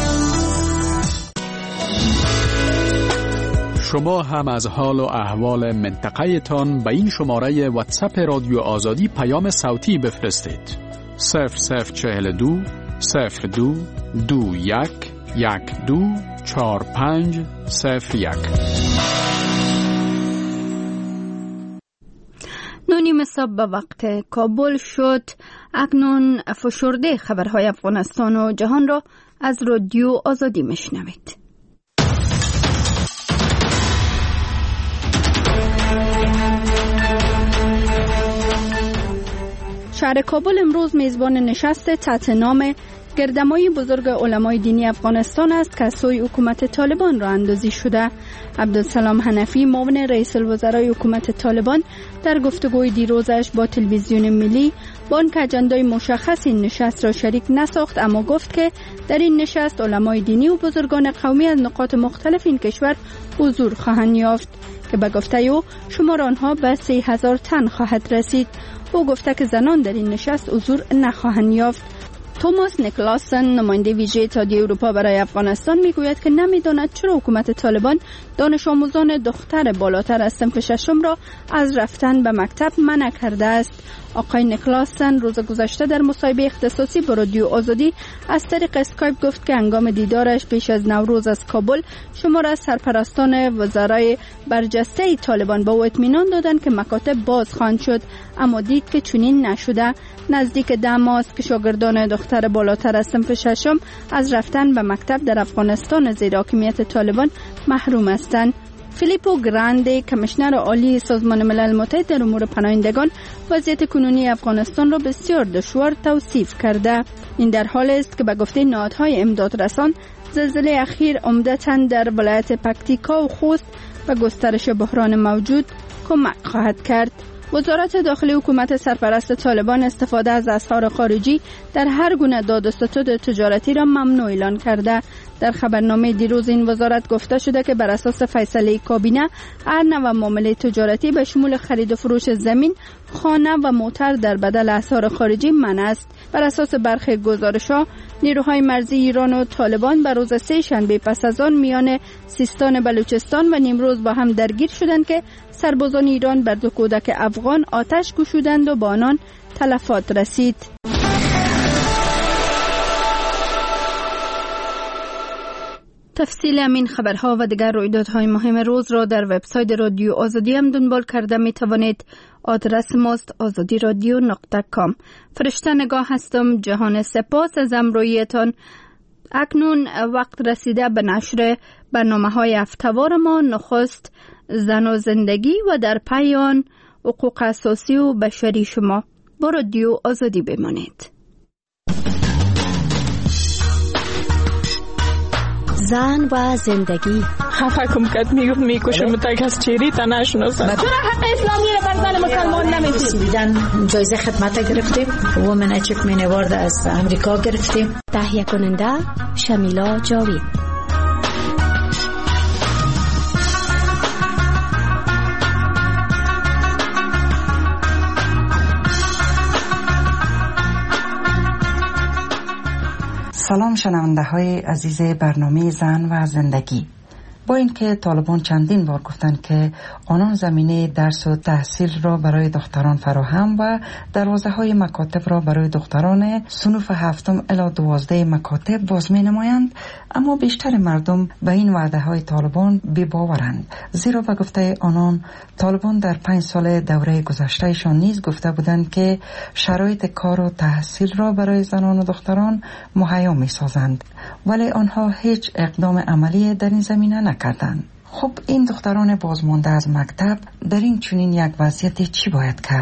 شما هم از حال و احوال منطقه تان به این شماره واتساپ رادیو آزادی پیام صوتی بفرستید. 0042 02 21 12 4501. نونیم صبح به وقت کابل شد. اکنون فشرده خبرهای افغانستان و جهان را از رادیو آزادی میشنوید. شهر کابل امروز میزبان نشست تحت نام گردمای بزرگ علمای دینی افغانستان است که از سوی حکومت طالبان را اندازی شده. عبدالسلام حنفی، معاون رئیس الوزرای حکومت طالبان، در گفتگوی دیروزش با تلویزیون ملی با آنکه اجندای مشخص این نشست را شریک نساخت، اما گفت که در این نشست علمای دینی و بزرگان قومی از نقاط مختلف این کشور حضور خواهند یافت که به گفته او شمار آنها به 30,000 تن خواهد رسید. او گفته که زنان در این نشست حضور نخواهند یافت. توماس نیکلاسن، نماینده ویژه اتحادیه اروپا برای افغانستان، میگوید که نمیداند چرا حکومت طالبان دانش آموزان دختر بالاتر از صنف ششم را از رفتن به مکتب منع کرده است. آقای نیکلاسن روز گذشته در مصاحبه اختصاصی با رادیو آزادی از طریق اسکایپ گفت که هنگام دیدارش پیش از نوروز از کابل شمار از سرپرستان وزرای برجسته طالبان با او اطمینان دادند که مکاتب باز خواهند شد، اما دید که چنین نشده. نزدیک 10 ماه است که شاگردان دختر بالاتر از صنف ششم از رفتن به مکتب در افغانستان زیر حاکمیت طالبان محروم هستند. فیلیپو گراندی، کمیشنر عالی سازمان ملل متحد در امور پناهندگان، وضعیت کنونی افغانستان را بسیار دشوار توصیف کرده. این در حالی است که به گفته نهادهای امدادرسان زلزله اخیر عمدتاً در ولایت پکتیکا و خوست و گسترش بحران موجود کمک خواهد کرد. وزارت داخلی حکومت سرپرست طالبان استفاده از اسرار خارجی در هر گونه داد و ستد تجارتی را ممنوع اعلان کرده. در خبرنامه دیروز این وزارت گفته شده که بر اساس فیصله کابینه هر نوع معامله تجارتی به شمول خرید و فروش زمین، خانه و موتر در بدل اسعار خارجی منع است. بر اساس برخی گزارش‌ها نیروهای مرزی ایران و طالبان بر روز سه شنبه پس از آن میان سیستان بلوچستان و نیمروز با هم درگیر شدند که سربازان ایران بر 2 کودک افغان آتش گشودند و با آنان تلفات رسید. تفصیل همین خبرها و دیگر رویدادهای مهم روز را در وبسایت رادیو آزادی هم دنبال کرده می توانید. آدرس ماست azadiradio.com. فرشته نگاه هستم. جهان سپاس از همراهیتان. اکنون وقت رسیده به نشر برنامه‌های هفته‌وار ما. نخست زن و زندگی و در پی آن حقوق اساسی و بشری شما. با رادیو آزادی بمانید. زن و زندگی. خفه کم کد میکشم تک از چیری تا نشناسم. چرا حق اسلامی را بر زن مسلمان نمیدید؟ دیدن جایزه خدمت گرفتیم. وومن اچیومنت اوارد از امریکا گرفتیم. تهیه کننده شمیلا جاوید. سلام شنونده های عزیز برنامه زن و زندگی. با اینکه طالبان چندین بار گفتند که آنان زمینه درس و تحصیل را برای دختران فراهم و دروازه های مکاتب را برای دختران صنوف 7 الی 12 مکاتب باز می نمایند، اما بیشتر مردم به این وعده های طالبان بی باورند، زیرا به گفته آنان طالبان در 5 سال دوره گذشتهشان نیز گفته بودند که شرایط کار و تحصیل را برای زنان و دختران مهیا می سازند، ولی آنها هیچ اقدام عملی در این زمینه نکردند. خب این دختران بازمانده از مکتب در این چنین یک وضعیت چی باید کرد؟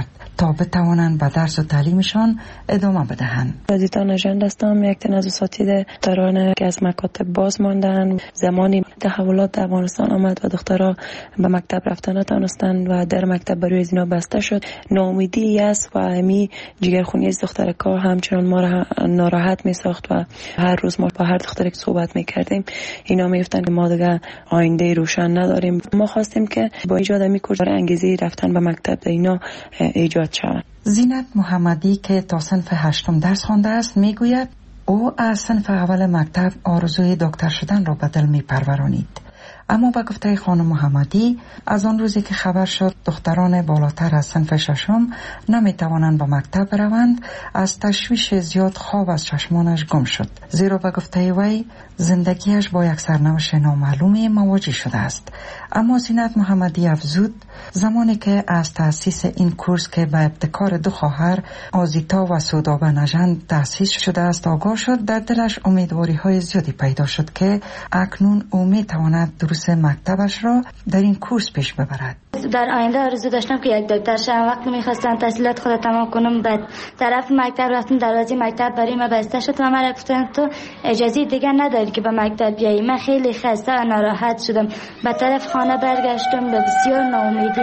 تا بتوانند به درس و تعلیمشان ادامه بدهند. آزیتا نژند هستم، یک تن از اساتید دختران که از مکاتب باز ماندن. زمانی تحولات در افغانستان آمد و دخترها به مکتب رفتن نتوانستند و در مکتب برای از اینا بسته شد. ناامیدی است و امی جگرخونی از دخترکا همچنان ما را ناراحت می ساخت و هر روز ما با هر دختری که صحبت می کردیم اینا می گفتن که ما دیگه آینده روشن نداریم. ما خواستیم که با ایجاد امی کورس انگیزه رفتن به مکتب در اینا ایجاد شود. زینت محمدی که تا صنف 8 درس خوانده است میگوید او از صنف اول مکتب آرزوی دکتر شدن را به دل میپرورانید، اما به گفته خانم محمدی از آن روزی که خبر شد دختران بالاتر از صنف 6 نمیتوانند به مکتب بروند، از تشویش زیاد خواب از چشمانش گم شد، زیرا به گفته وی زندگیش با یک سرنوشت نامعلومی مواجه شده است. اما زینت محمدی افزود زمانی که از تأسیس این کورس که به ابتکار 2 خواهر آزیتا و سودابه نژند تأسیس شده است آگاه شد، در دلش امیدواری های زیادی پیدا شد که اکنون او میتواند دروس مکتبش را در این کورس پیش ببرد. در آینده آرزو داشتم که یک دکتر شوم. وقتی میخواستم تحصیلات خود تمام کنم به طرف مکتب رفتم، دروازه مکتب برای من بسته شد و من گفتن تو اجازه دیگه نداری که به مکتب بیایی. من خیلی خسته و ناراحت شدم، به طرف خانه برگشتم به بسیار ناامیدی.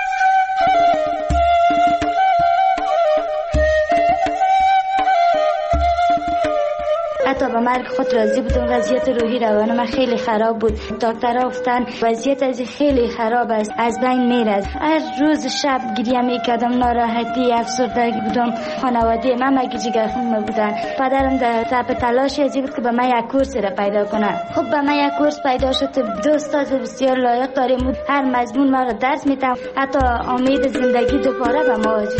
حتی به مرگ خود راضی بودم. وضعیت روحی روان من خیلی خراب بود. دکترها گفتن وضعیت از خیلی خراب است، از بین میره. هر روز شب گریه میکردم، ناراحتی، افسردگی بودم. خانواده من مگه جگرخون بودن. پدرم در تپ تلاشی ازی بود که به من یک کورس را پیدا کنه. خب به من یک کورس پیدا شد. 2 استاد بسیار لایق داریم. هر مضمون ما را درس میدم. حتی امید زندگی دوباره به ما وجود.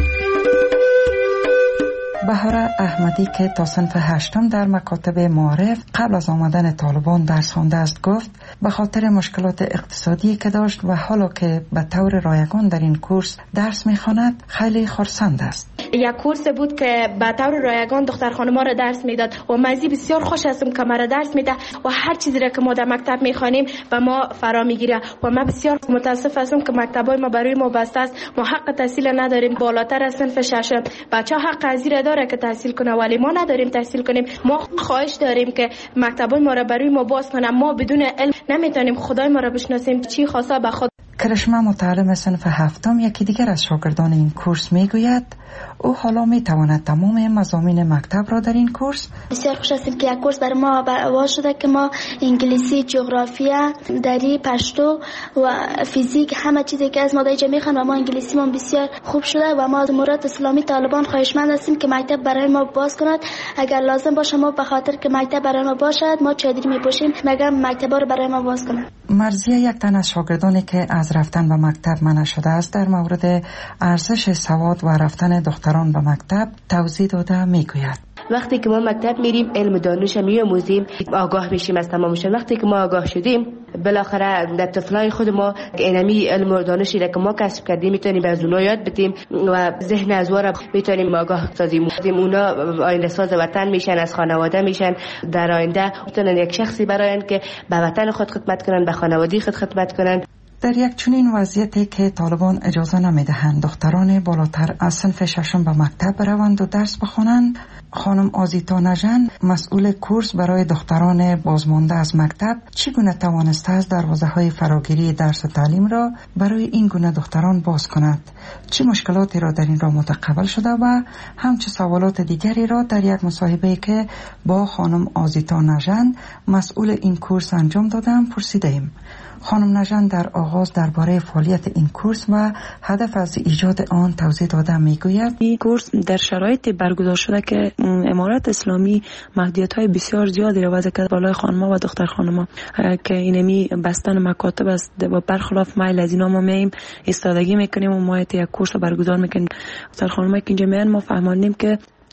بهاره احمدی که تا صنف 8 در مکاتب معارف قبل از آمدن طالبان درس خوانده است گفت به خاطر مشکلات اقتصادی که داشت و حالا که به طور رایگان در این کورس درس می‌خواند خیلی خرسند است. یک کورس بود که به طور رایگان دختر خانم‌ها را درس میداد و مزی بسیار خوش هستم که مرا درس میده و هر چیزی را که ما در مکتب می‌خوانیم به ما فرا میگیره و من بسیار متاسف هستم که مکتبای ما برای ما بسته است. ما حق تحصیل نداریم. بالاتر از صنف 6 بچه‌ها حق از این داره که تحصیل کنه ولی ما نداریم تحصیل کنیم. ما خواهش داریم که مکتبای ما را برای ما باز کنه. ما بدون علم نمیتونیم خدای ما را بشناسیم. چی خواسته به خود. کرشمه متعلم صنف 7 یکی دیگر از شاگردان این کورس میگوید او حالا میتواند تمام مضامین مکتب را در این کورس. بسیار خوش هستیم که یک کورس برای ما باز شده که ما انگلیسی، جغرافیا، دری، پشتو و فیزیک همه چیزی که از مادای میخوان و ما انگلیسی ما بسیار خوب شده و ما از امارات اسلامی طالبان خواهشمند هستیم که مکتب برای ما باز کند. اگر لازم باشه ما به خاطر که مکتب برای ما باشد ما چادری میپوشیم مگر مکتب رو برای ما باز کنند. مرضیه یک تن از شاگردانی که از رفتن به مکتب منع شده است در مورد ارزش سواد و رفتن دختران به مکتب توضیح داده میگوید وقتی که ما مکتب میریم علم دانش میآموزیم، آگاه میشیم از تمامشون. وقتی که ما آگاه شدیم بالاخره در طفلای خود ما اینمی علم و دانشی را که ما کسب کردیم میتونیم از اونها یاد بدیم و ذهن از وارا میتونیم آگاه سازیم. اونا آینده ساز وطن میشن، از خانواده میشن، در آینده میتونن یک شخصی براین که به وطن خود خدمت کنن، به خانواده خود خدمت کنن. در یک چنین وضعیتی که طالبان اجازه نمیدهند دختران بالاتر از صنف 6 به مکتب بروند و درس بخوانند، خانم آزیتا نژند مسئول کورس برای دختران بازمانده از مکتب چگونه توانسته است دروازه‌های فراگیری درس و تعلیم را برای این گونه دختران باز کند، چه مشکلاتی را در این راه متقبل شده و همچه سوالات دیگری را در یک مصاحبه که با خانم آزیتا نژند مسئول این کورس انجام دادم پرسیدیم. خانم نژند در آغاز درباره فعالیت این کورس و هدف از ایجاد آن توضیح داده میگوید این کورس در شرایط برگزار شده که امارات اسلامی محدودیت‌های بسیار زیادی را وضع کرده بالای خانم‌ها و دختر خانم‌ها که اینمی بستن مکاتب است و برخلاف میل از اینا ما میایم ایستادگی میکنیم و ما یک کورس برگزار میکنیم. دختر خانم‌ها که اینجا میان ما فهمیدیم که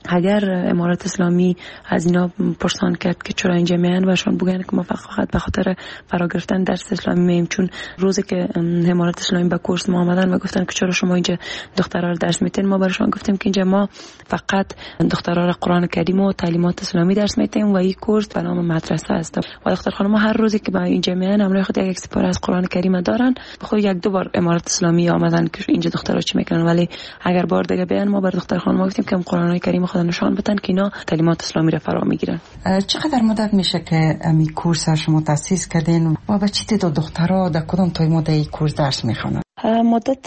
اگر امارات اسلامی از اینا پرسان کرد که چرا اینجا میان و شون بگن که ما فقط به خاطر فرا گرفتن درس اسلامی میایم، چون روزی که امارات اسلامی به کورس ما آمدن و گفتن که چرا شما اینجا دخترها رو درس میتین، ما براشون گفتیم که اینجا ما فقط دخترها رو قرآن کریم و تعلیمات اسلامی درس میتیم و این کورس به نام مدرسه است و دختر خانم هر روزی که به اینجا میان همراه خود یک سپاره از قرآن کریم دارن. خود یک دو بار امارات اسلامی آمدن که اینجا دخترها چی میکنن، ولی اگر بار دیگه بیان ما بر دختر خانم گفتیم که قرآن کریم خود نشان بدن که اینا تعلیمات اسلامی را فرا میگیرن. چقدر مدت میشه که این کورس شما تأسیس کردین و به چه تعداد دخترها در کدام تایم این کورس درس میخوانن؟ مدت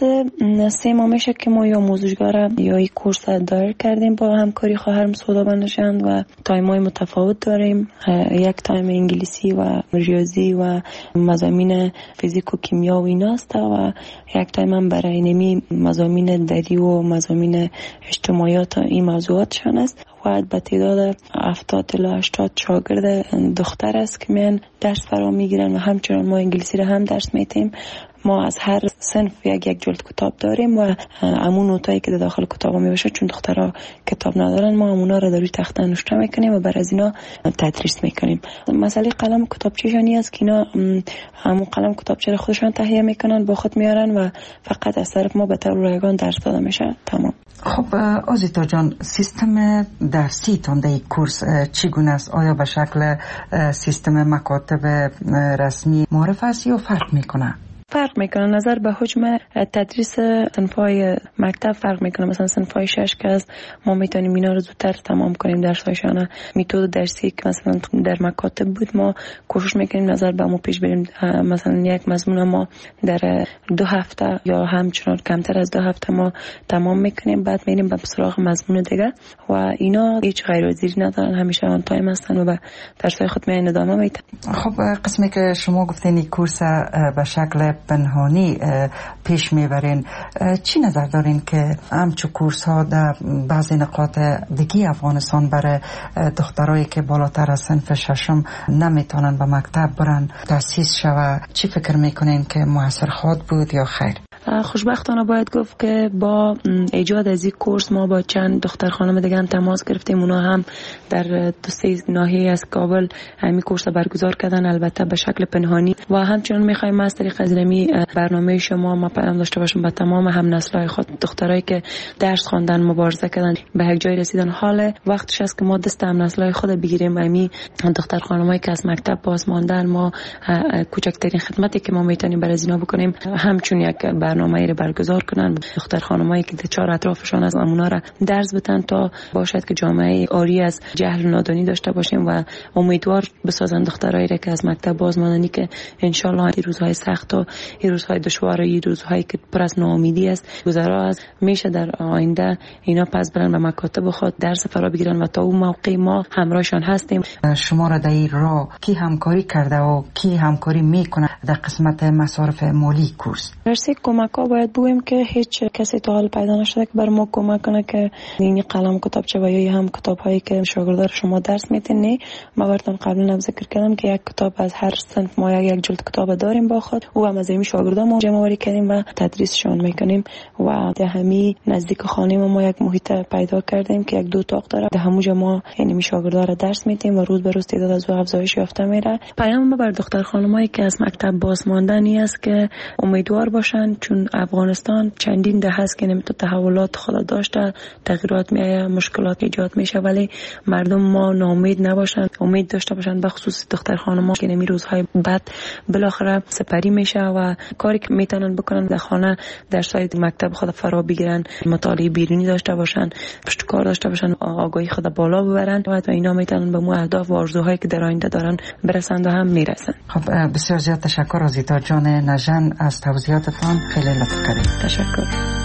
3 ماه میشه که ما یا آموزشگار یا این کورس دایر کردیم با همکاری خواهرم سودا بندشند و تایم‌های متفاوت داریم. یک تایم انگلیسی و ریاضی و مضامین فیزیک و کیمیا و ایناست و یک تایم هم برای نمی مضامین دری و مضامین اجتماعیات این موضوعاتشان است و به تعداد 70 تا 80 شاگرد دختر است که میان درس فرا میگیرن و همچنان ما انگلیسی را هم درس میتیم. ما از هر صنف یک جلد کتاب داریم و همون نوتایی که داخل کتاب می باشه، چون دخترها کتاب ندارن ما همونا را در روی تخته نوشته میکنیم و بر از اینا تدریس میکنیم. مسئله قلم کتابچه جانی است که اینا همون قلم کتابچه را خودشان تهیه میکنن با خود میارن و فقط از طرف ما به طور رایگان درس داده میشه. تمام. خب آزیتا جان، سیستم درسی تان در این کورس چگونه است؟ آیا به شکل سیستم مکاتب رسمی معرف است یا فرق میکنه؟ فرق میکنه. نظر به حجم تدریس صنف‌های مکتب فرق میکنه. مثلا صنف‌های 6 که از ما میتونیم اینا رو زودتر تمام کنیم درس‌هایشان. متد درسی که مثلا در مکاتب بود ما کوشش میکنیم نظر به ما پیش بریم. مثلا یک مضمون ما در 2 هفته یا همچنان کمتر از 2 هفته ما تمام میکنیم، بعد میریم به سراغ مضمون دیگه و اینا هیچ غیرحاضری ندارن، همیشه آن تایم هستن و به درس‌های خود میان ادامه میدن. خب قسمی که شما گفتین این کورس به شکل پنهانی پیش میبرین، چی نظر دارین که همچو کورس ها در بعضی نقاط دیگه افغانستان برای دخترایی که بالاتر از صنف 6 نمیتونن به مکتب برن تأسیس شوه؟ چی فکر میکنین که موثر خواهد بود یا خیر؟ خوشبختانه باید گفت که با ایجاد از این کورس ما با چند دختر خانم دیگه تماس گرفتیم. اونا هم در 2-3 ناحیه از کابل همین کورس برگزار کردن، البته به شکل پنهانی و همچنان میخوایم از طریق از برنامه شما ما پیام داشته باشیم با تمام هم نسل‌های خود، دخترایی که درس خواندن مبارزه کردن به یک جای رسیدن. حال وقتش است که ما دست هم نسل‌های خود بگیریم. همین دختر خانمایی که از مکتب باز ماندن، ما کوچکترین خدمتی که ما میتونیم برای اینا بکنیم همچون یک برنامه‌ای رو برگزار کنن، دختر خانمایی که چهار اطرافشان از امونا را درس بدن تا باشد که جامعه آری از جهل و نادانی داشته باشیم و امیدوار بسازن دخترایی را که از مکتب باز ماندنی که ان شاء الله این روزهای سخت و این روزهای دشوار و این روزهایی که پر از ناامیدی است گذرا از میشه در آینده اینا پس برن به مکاتب خود درس فرا بگیرن و تا اون موقع ما همراهشان هستیم. شما را در این راه کی همکاری کرده و کی همکاری میکنه در قسمت مصارف مالی کورس؟ درسی کمک‌ها باید بگویم که هیچ کسی تا حال پیدا نشده که بر ما کمک کنه که این قلم کتابچه و یا هم کتاب‌هایی که شاگردان شما درس میتین. نه، ما براتون قبلا هم ذکر کردم که یک کتاب از هر صنف ما یک جلد کتاب داریم با خود و هم از این شاگردان ما جمع آوری کردیم و تدریسشون میکنیم و در همین نزدیک خانه ما یک محیط پیدا کردیم که یک 2 اتاق داره، در همونجا ما یعنی شاگردان را درس میدیم و روز به روز تعداد از افزایش یافته میره. پیام ما بر دختر خانمایی که از مکتب باز ماندنی است که امیدوار باشن، چون افغانستان چندین دهه است که نمیتونه تحولات خود داشته، تغییرات میایه، مشکلات ایجاد میشه، ولی مردم ما ناامید نباشن، امید داشته باشن، به خصوص دختر خانم‌ها که نمی روزهای بعد بالاخره سپری میشه و کاری که میتونن بکنن در خانه درسای مکتب خود فرا بگیرن، مطالعه بیرونی داشته باشن، پشتکار داشته باشن، آگاهی خود بالا ببرن و اینا میتونن به مو اهداف و آرزوهایی که در آینده دارن برسند و هم میرسن. خب بسیار زیاد تشکر آزیتا جان نژن از توضیحاتتان، خیلی لطف کردید. تشکر.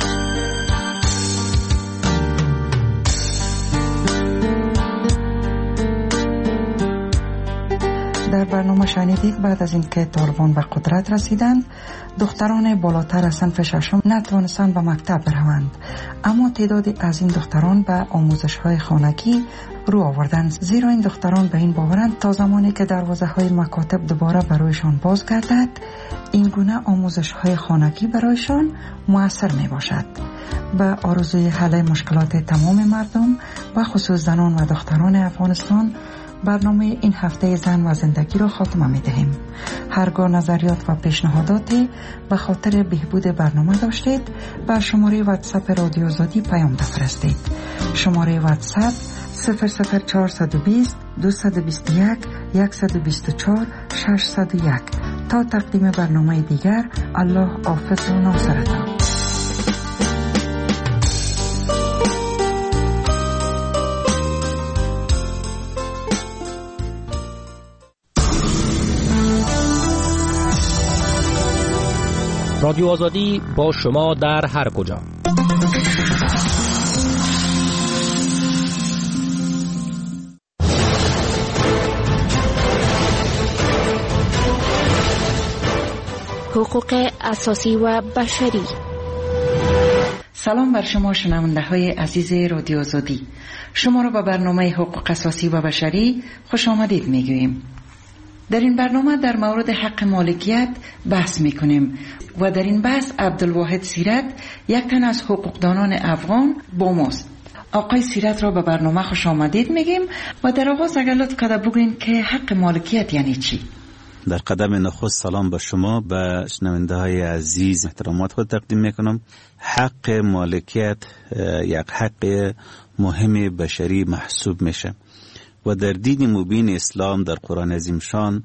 در برنامه شنیدید بعد از اینکه طالبان به قدرت رسیدند دختران بالاتر از صنف 6 نتوانستند به مکتب بروند، اما تعدادی از این دختران به آموزش‌های خانگی رو آوردند، زیرا این دختران به این باورند تا زمانی که دروازه‌های مکاتب دوباره برایشان باز گردد این گونه آموزش های خانگی برایشان مؤثر می باشد. به آرزوی حل مشکلات تمام مردم و خصوص زنان و دختران افغانستان برنامه این هفته زن و زندگی را خاتمه می دهیم. هرگاه نظریات و پیشنهاداتی به خاطر بهبود برنامه داشتید به شماره واتساپ رادیو آزادی پیام بفرستید. شماره واتساپ 00420 221 124 601. تا تقدیم برنامه دیگر، الله حافظ و ناصرتان. رادیو آزادی با شما در هر کجا. حقوق اساسی و بشری. سلام بر شما شنونده های عزیز رادیو آزادی. شما را به برنامه حقوق اساسی و بشری خوش آمدید میگوییم. در این برنامه در مورد حق مالکیت بحث میکنیم و در این بحث عبدالواحد سیرت، یک تن از حقوقدانان افغان، با ماست. آقای سیرت را به برنامه خوش آمدید میگیم و در آغاز اگر لطف کرده بگوین که حق مالکیت یعنی چی؟ در قدم نخست سلام به شما، به شنونده های عزیز احترامات خود تقدیم میکنم. حق مالکیت یک حق مهم بشری محسوب میشه و در دین مبین اسلام در قرآن عظیم شان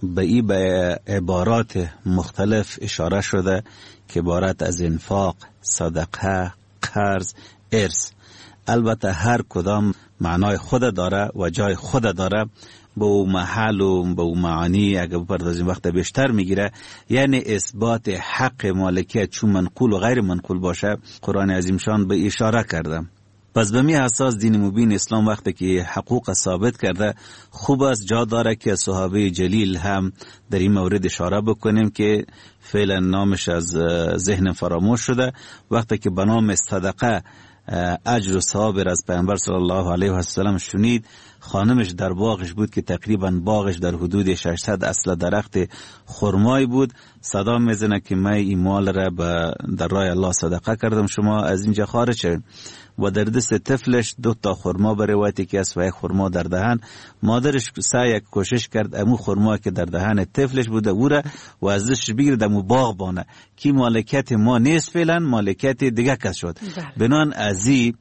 به عبارات مختلف اشاره شده که عبارت از انفاق، صدقه، قرض، ارث. البته هر کدام معنای خود داره و جای خود داره، به او محل و به او معانی اگر بپردازیم وقت بیشتر میگیره. یعنی اثبات حق مالکیت چون منقول و غیر منقول باشه قرآن عظیم شان به اشاره کرده. پس به می اساس دین مبین اسلام وقتی که حقوق ثابت کرده، خوب است جا داره که صحابه جلیل هم در این مورد اشاره بکنیم که فعلا نامش از ذهن فراموش شده. وقتی که به نام صدقه اجر و ثواب از پیامبر صلی الله علیه و سلم شنید، خانمش در باغش بود که تقریبا باغش در حدود 600 اصل درخت خرمای بود. صدا میزنه که من این مال را در راه الله صدقه کردم، شما از اینجا خارج شد. و در دست طفلش 2 تا خرما به روایتی که است و 1 خرما در دهن. مادرش سعی کوشش کرد امو خرما که در دهن طفلش بوده او را و ازش بگیرد امو باغ بانه که مالکیت ما نیست، فعلا مالکیت دیگه کس شد. بنان ازی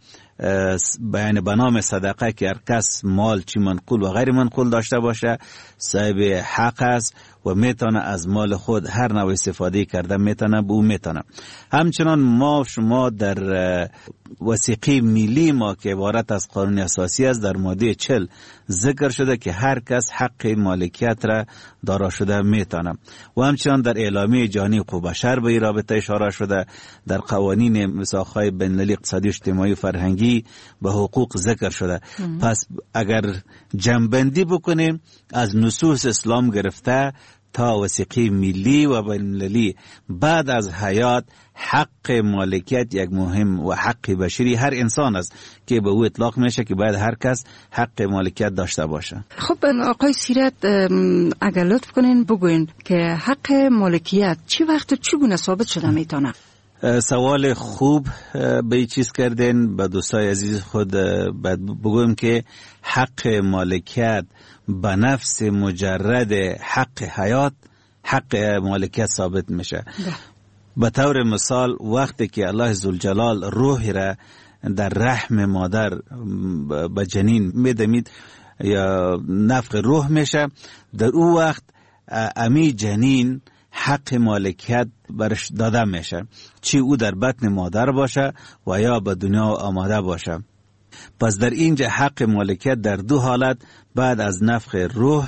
بیان به نام صدقه که هر کس مال چی منقول و غیر منقول داشته باشه صاحب حق است و میتونه از مال خود هر نوع استفاده کرده میتونه به او میتونه. همچنان ما شما در وثیقه ملی ما که عبارت از قانون اساسی است در ماده 40 ذکر شده که هر کس حق مالکیت را دارا شده میتونه و همچنان در اعلامیه جهانی حقوق بشر به این رابطه اشاره شده. در قوانین میثاق‌های بین‌المللی اقتصادی اجتماعی و فرهنگی به حقوق ذکر شده. پس اگر جمع‌بندی بکنیم از نصوص اسلام گرفته تا وثیقه ملی و بین‌المللی بعد از حیات، حق مالکیت یک مهم و حق بشری هر انسان است که به او اطلاق میشه که باید هر کس حق مالکیت داشته باشه. خب آقای سیرت اگر لطف کنین بگوین که حق مالکیت چی وقت چگونه ثابت شده میتونه؟ سوال خوب به این چیز کردین. به دوستای عزیز خود بگویم که حق مالکیت به نفس مجرد حق حیات، حق مالکیت ثابت میشه. به طور مثال وقتی که الله ذوالجلال روح را در رحم مادر به جنین میدمید یا نفخ روح میشه، در او وقت امی جنین حق مالکیت برش داده میشه، چی او در بطن مادر باشه و یا به دنیا آماده باشه. پس در اینجا حق مالکیت در 2 حالت بعد از نفخ روح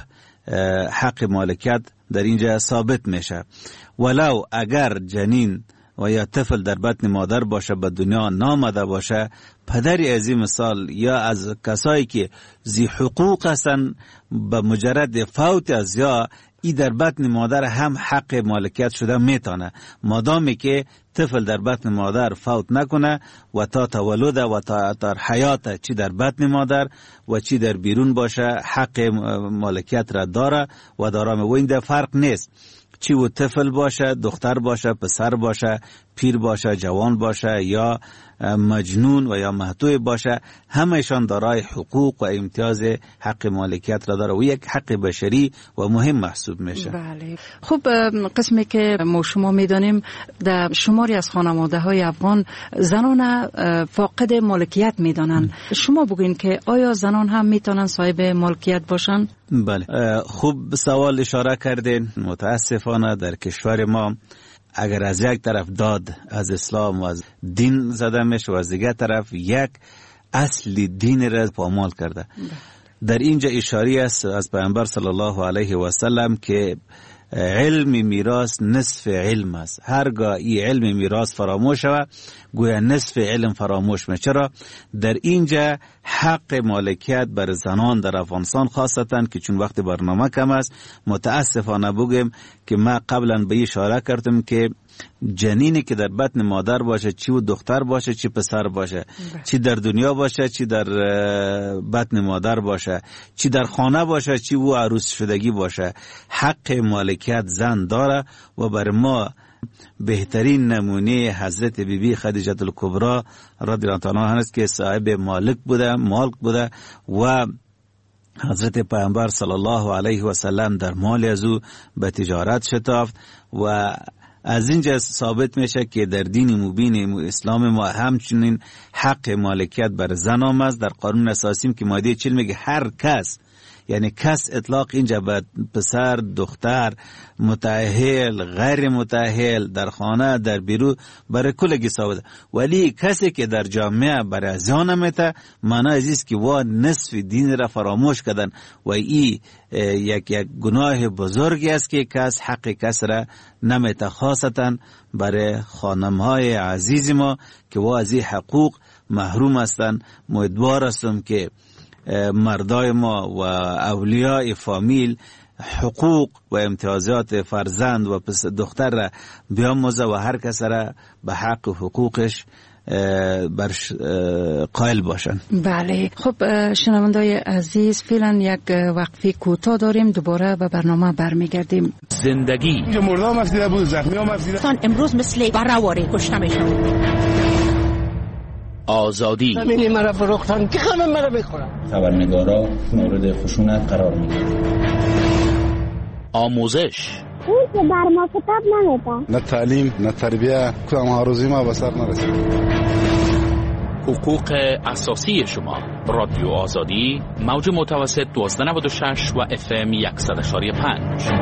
حق مالکیت در اینجا ثابت میشه. ولو اگر جنین و یا طفل در بطن مادر باشه به دنیا نامده باشه، پدری از این مثال یا از کسایی که ذی حقوق هستن به مجرد فوت از یا ای در بطن مادر هم حق مالکیت شده میتونه، مادامی که طفل در بطن مادر فوت نکنه و تا تولد و تا حیات چی در بطن مادر و چی در بیرون باشه حق مالکیت را داره و دارم و این در فرق نیست. چی و طفل باشه، دختر باشه، پسر باشه، پیر باشه، جوان باشه یا مجنون و یا مهتوی باشه، همهشان دارای حقوق و امتیاز حق مالکیت را داره و یک حق بشری و مهم محسوب میشه. بله. خب قسمی که ما شما میدانیم در شماری از خانواده های افغان زنان فاقد مالکیت میدانن. شما بگوین که آیا زنان هم میتونن صاحب مالکیت باشن؟ بله، خوب سوال اشاره کردین. متاسفانه در کشور ما اگر از یک طرف داد از اسلام و از دین زده میشه و از دیگر طرف یک اصل دین را پامال کرده. در اینجا اشاره است از پیامبر صلی الله علیه و سلم که علم میراث نصف علم است. هرگاه این علم میراث فراموش شود گویا نصف علم فراموش میشه. چرا؟ در اینجا حق مالکیت بر زنان در افغانستان خاصتا که چون وقت برنامه کم است متاسفانه بگم که ما قبلا به اشاره کردم که جنینی که در بطن مادر باشه، چی و دختر باشه چی پسر باشه، چی در دنیا باشه چی در بطن مادر باشه، چی در خانه باشه چی و عروس شدگی باشه، حق مالکیت زن داره. و بر ما بهترین نمونه حضرت بیبی خدیجه الکبری رضی الله عنها است که صاحب مالک بوده و حضرت پیامبر صلی الله علیه و سلم در مال از او به تجارت شتافت و از اینجا ثابت میشه که در دین مبین اسلام ما همچنین حق مالکیت بر زن آمد. در قانون اساسی که ماده 40 میگه هر کس، یعنی کس اطلاق اینجا به پسر، دختر، متأهل، غیر متأهل، در خانه، در بیرون، برای کلگی ثابت. ولی کسی که در جامعه برای زیان میته معنی ازیست که وا نصف دین را فراموش کردن و این یک گناه بزرگی است که کس حق کس را نمیته، خاصتا برای خانمهای عزیز ما که وا از این حقوق محروم هستند. امیدوار هستم که مردای ما و اولیاء فامیل حقوق و امتیازات فرزند و دختر را بیاموزه و هر کس را به حق و حقوقش قائل باشن. بله. خب شنوندای عزیز فعلا یک وقفه کوتاه داریم، دوباره به برنامه برمیگردیم. زندگی مردم افزیده بود، زخمی هم افزیده. امروز مثل برآوری کشته میشن. آزادی زمینی مرا فروختن که خانم مرا بخورن. خبرنگارا مورد خشونت قرار میگیرن. آموزش اون که بر ما کتاب نمیده. نه تعلیم نه تربیه، کدام هاروزی ما به سر نرسید. حقوق اساسی شما. رادیو آزادی، موج متوسط 1296 و FM 100.5.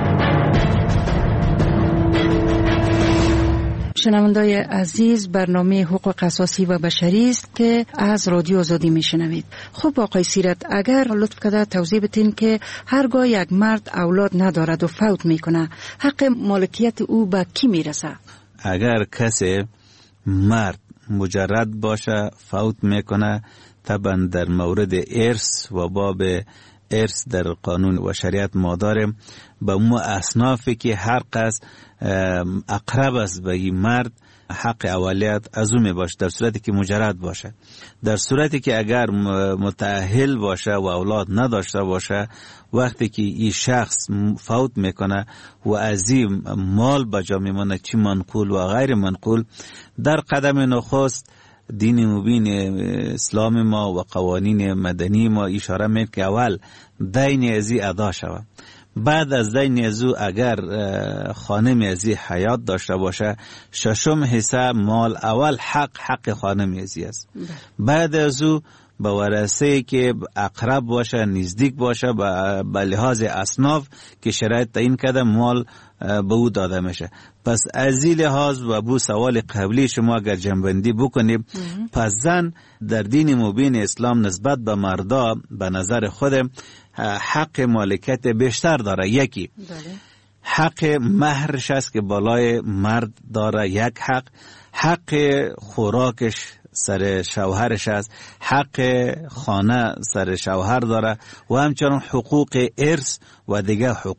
شنوندای عزیز، برنامه حقوق اساسی و بشری است که از رادیو آزادی میشنوید. خب آقای سیرت، اگر لطف کرده توضیح بدین که هرگاه یک مرد اولاد ندارد و فوت میکنه حق مالکیت او به کی میرسه؟ اگر کسی مرد مجرد باشه فوت میکنه، طبعا در مورد ارث و باب ارث در قانون و شریعت ما داریم به مو اصنافی که هر قصد اقرب است به این مرد حق اولیت از او می باشه در صورتی که مجرد باشه. در صورتی که اگر متأهل باشه و اولاد نداشته باشه، وقتی که این شخص فوت میکنه و از این مال بجا میمونه، چی منقول و غیر منقول، در قدم نخست دین مبین اسلام ما و قوانین مدنی ما اشاره میکنه که اول دین ازی ادا شود. بعد از دین ازو اگر خانم ازی حیات داشته باشه، ششم حصه مال اول حق خانم ازی است. بعد ازو به ورثه که اقرب باشه، نزدیک باشه، به لحاظ اصناف که شرایط تعیین کرده مال به او داده میشه. پس از این لحاظ و بو سوال قبلی شما اگر جنبندی بکنیم، پس زن در دین مبین اسلام نسبت به مردا به نظر خودم حق مالکیت بیشتر داره. یکی حق مهرش است که بالای مرد داره، یک حق خوراکش سر شوهرش است، حق خانه سر شوهر داره و همچنان حقوق ارث و دیگه حقوق.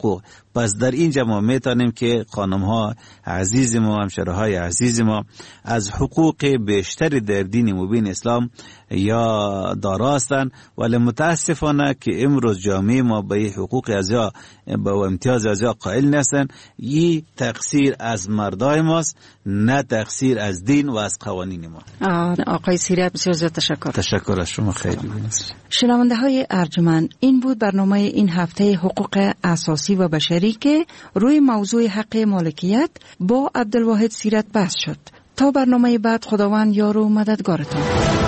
پس در اینجا ما میتونیم که خانم ها عزیز ما، همشهرهای عزیز ما از حقوق بیشتری در دین مبین اسلام یا دارا هستند، ولی متاسفانه که امروز جامعه ما به حقوق ازیا و امتیاز ازیا قائل نیستند. این تقصیر از مردای ماست، نه تقصیر از دین و از قوانین ما. آقای سیرت بسیار زیاد تشکر از شما. خیلی بینست. شنونده های ارجمند، این بود برنامه این هفته حقوق اساسی و بشری که روی موضوع حق مالکیت با عبدالواحد سیرت بحث شد. تا برنامه بعد، خداوند یار و مددگارتان.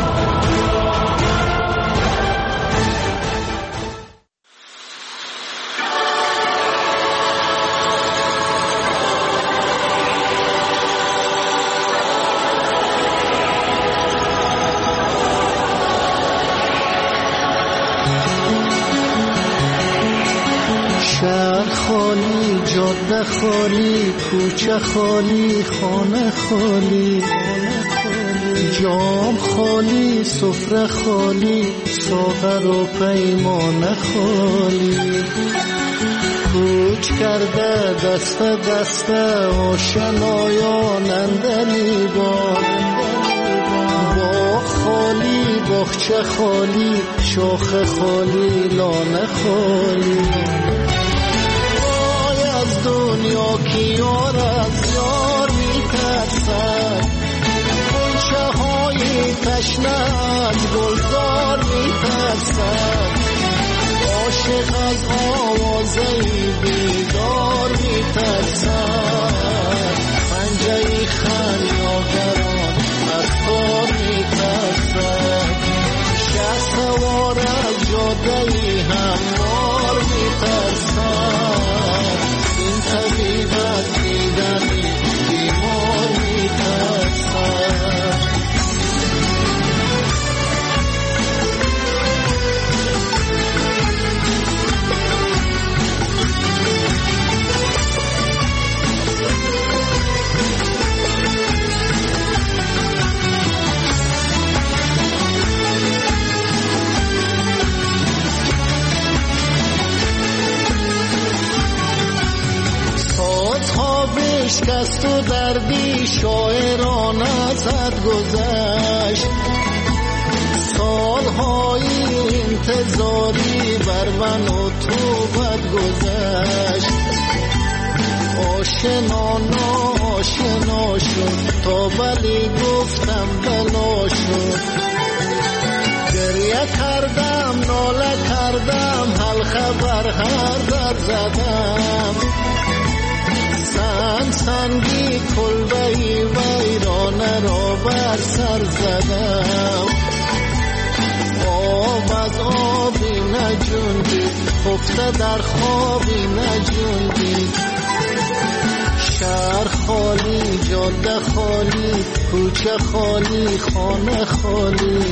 شهر خالی، جاده خالی، کوچه خالی، خانه خالی، جام خالی، سفره خالی، ساغر و پیمانه خالی. کوچ کرده دست دست آشنایان اندر لیبان، باغ خالی، باغچه خالی، شاخ خالی، لانه خالی. دنیا کی یار از یار میترسد، غنچه های تشنه از گلزار میترسد، عاشق از آوازه بیدار میترسد، پنجه خریداران از کار میترسد، شهر سوار از جاده هموار میترسد، طبیب از دیدن بیمار میترسد. شکست و دردی شاعران ازت گذشت، سالهای انتظاری بر من و تو بد گذشت، آشنا ناشنا شد تا بلی گفتم بلا شد، گریه کردم ناله کردم حلقه بر هر در زدم، سنگی کلبهی ویرانه را بر سر زدم، آب از آبی نجوندی خفته در خوابی نجوندی، شهر خالی، جاده خالی، کوچه خالی، خانه خالی،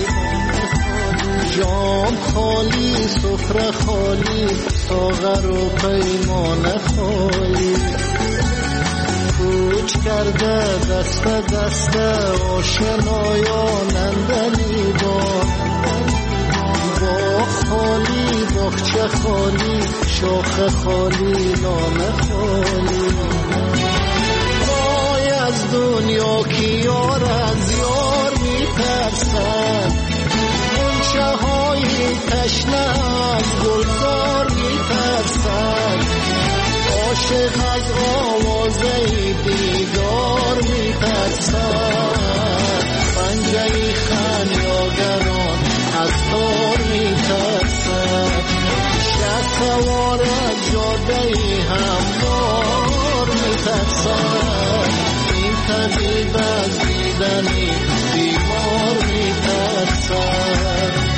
جام خالی، سفره خالی، ساغر و پیمانه خالی. کوچ کرده دست دست آشنایان اندر لیبان، باغ خالی، باغچه خالی، شاخ خالی، لانه خالی. وای از دنیا کی یار از یار میترسد، غنچه های تشنه از گلزار میترسد، عاشق از آوازه دیدار میترسد، پنجه خریداران از تار میترسد، شهر سوار از جاده هموار میترسد، این طبیب از دیدن بیمار میترسد.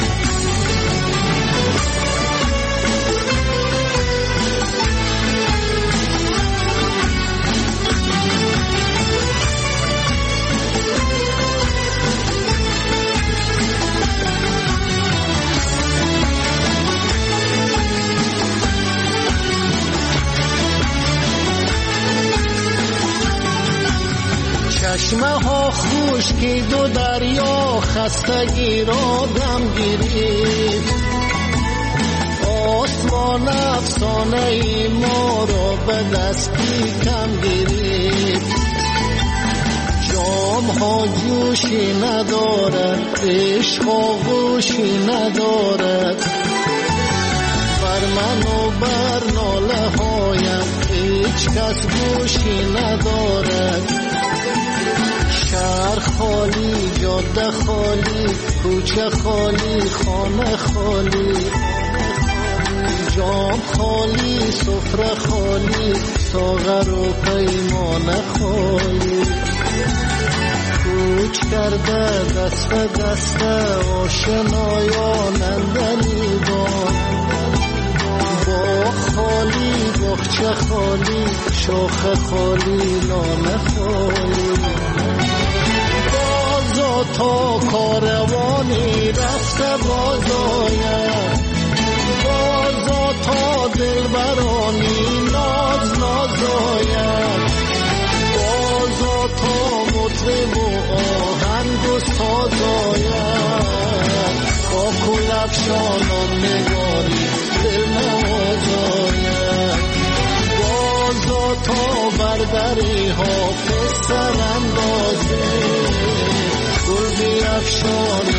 چشمه ها خشکید و دریا خستگی را دم گیرید، رسوان افسانه ای ما را به دستی کم گرفت. جام ها جوشی ندارد، عشق ها گوشی ندارد، بر من و بر ناله هایم هیچ کس گوشی ندارد. شهر خالی، جاده خالی، کوچه خالی، خانه خالی، جام خالی، سفره خالی، ساغر و پیمانه خالی. کوچ کرده دست به دست آشنایان اندلیبان، باغ خالی، باغچه خالی، شاخه خالی، نانه خالی. بازا تا کاروانی رفته باز آید، بازا تا دلبرانی ناز ناز آید، بازا تا مطرب و آهنگ و ساز آید، با کلفشانان نگاری دل نواز آید، بازا تا بربری حافظ سر اندازه، گل بیفشان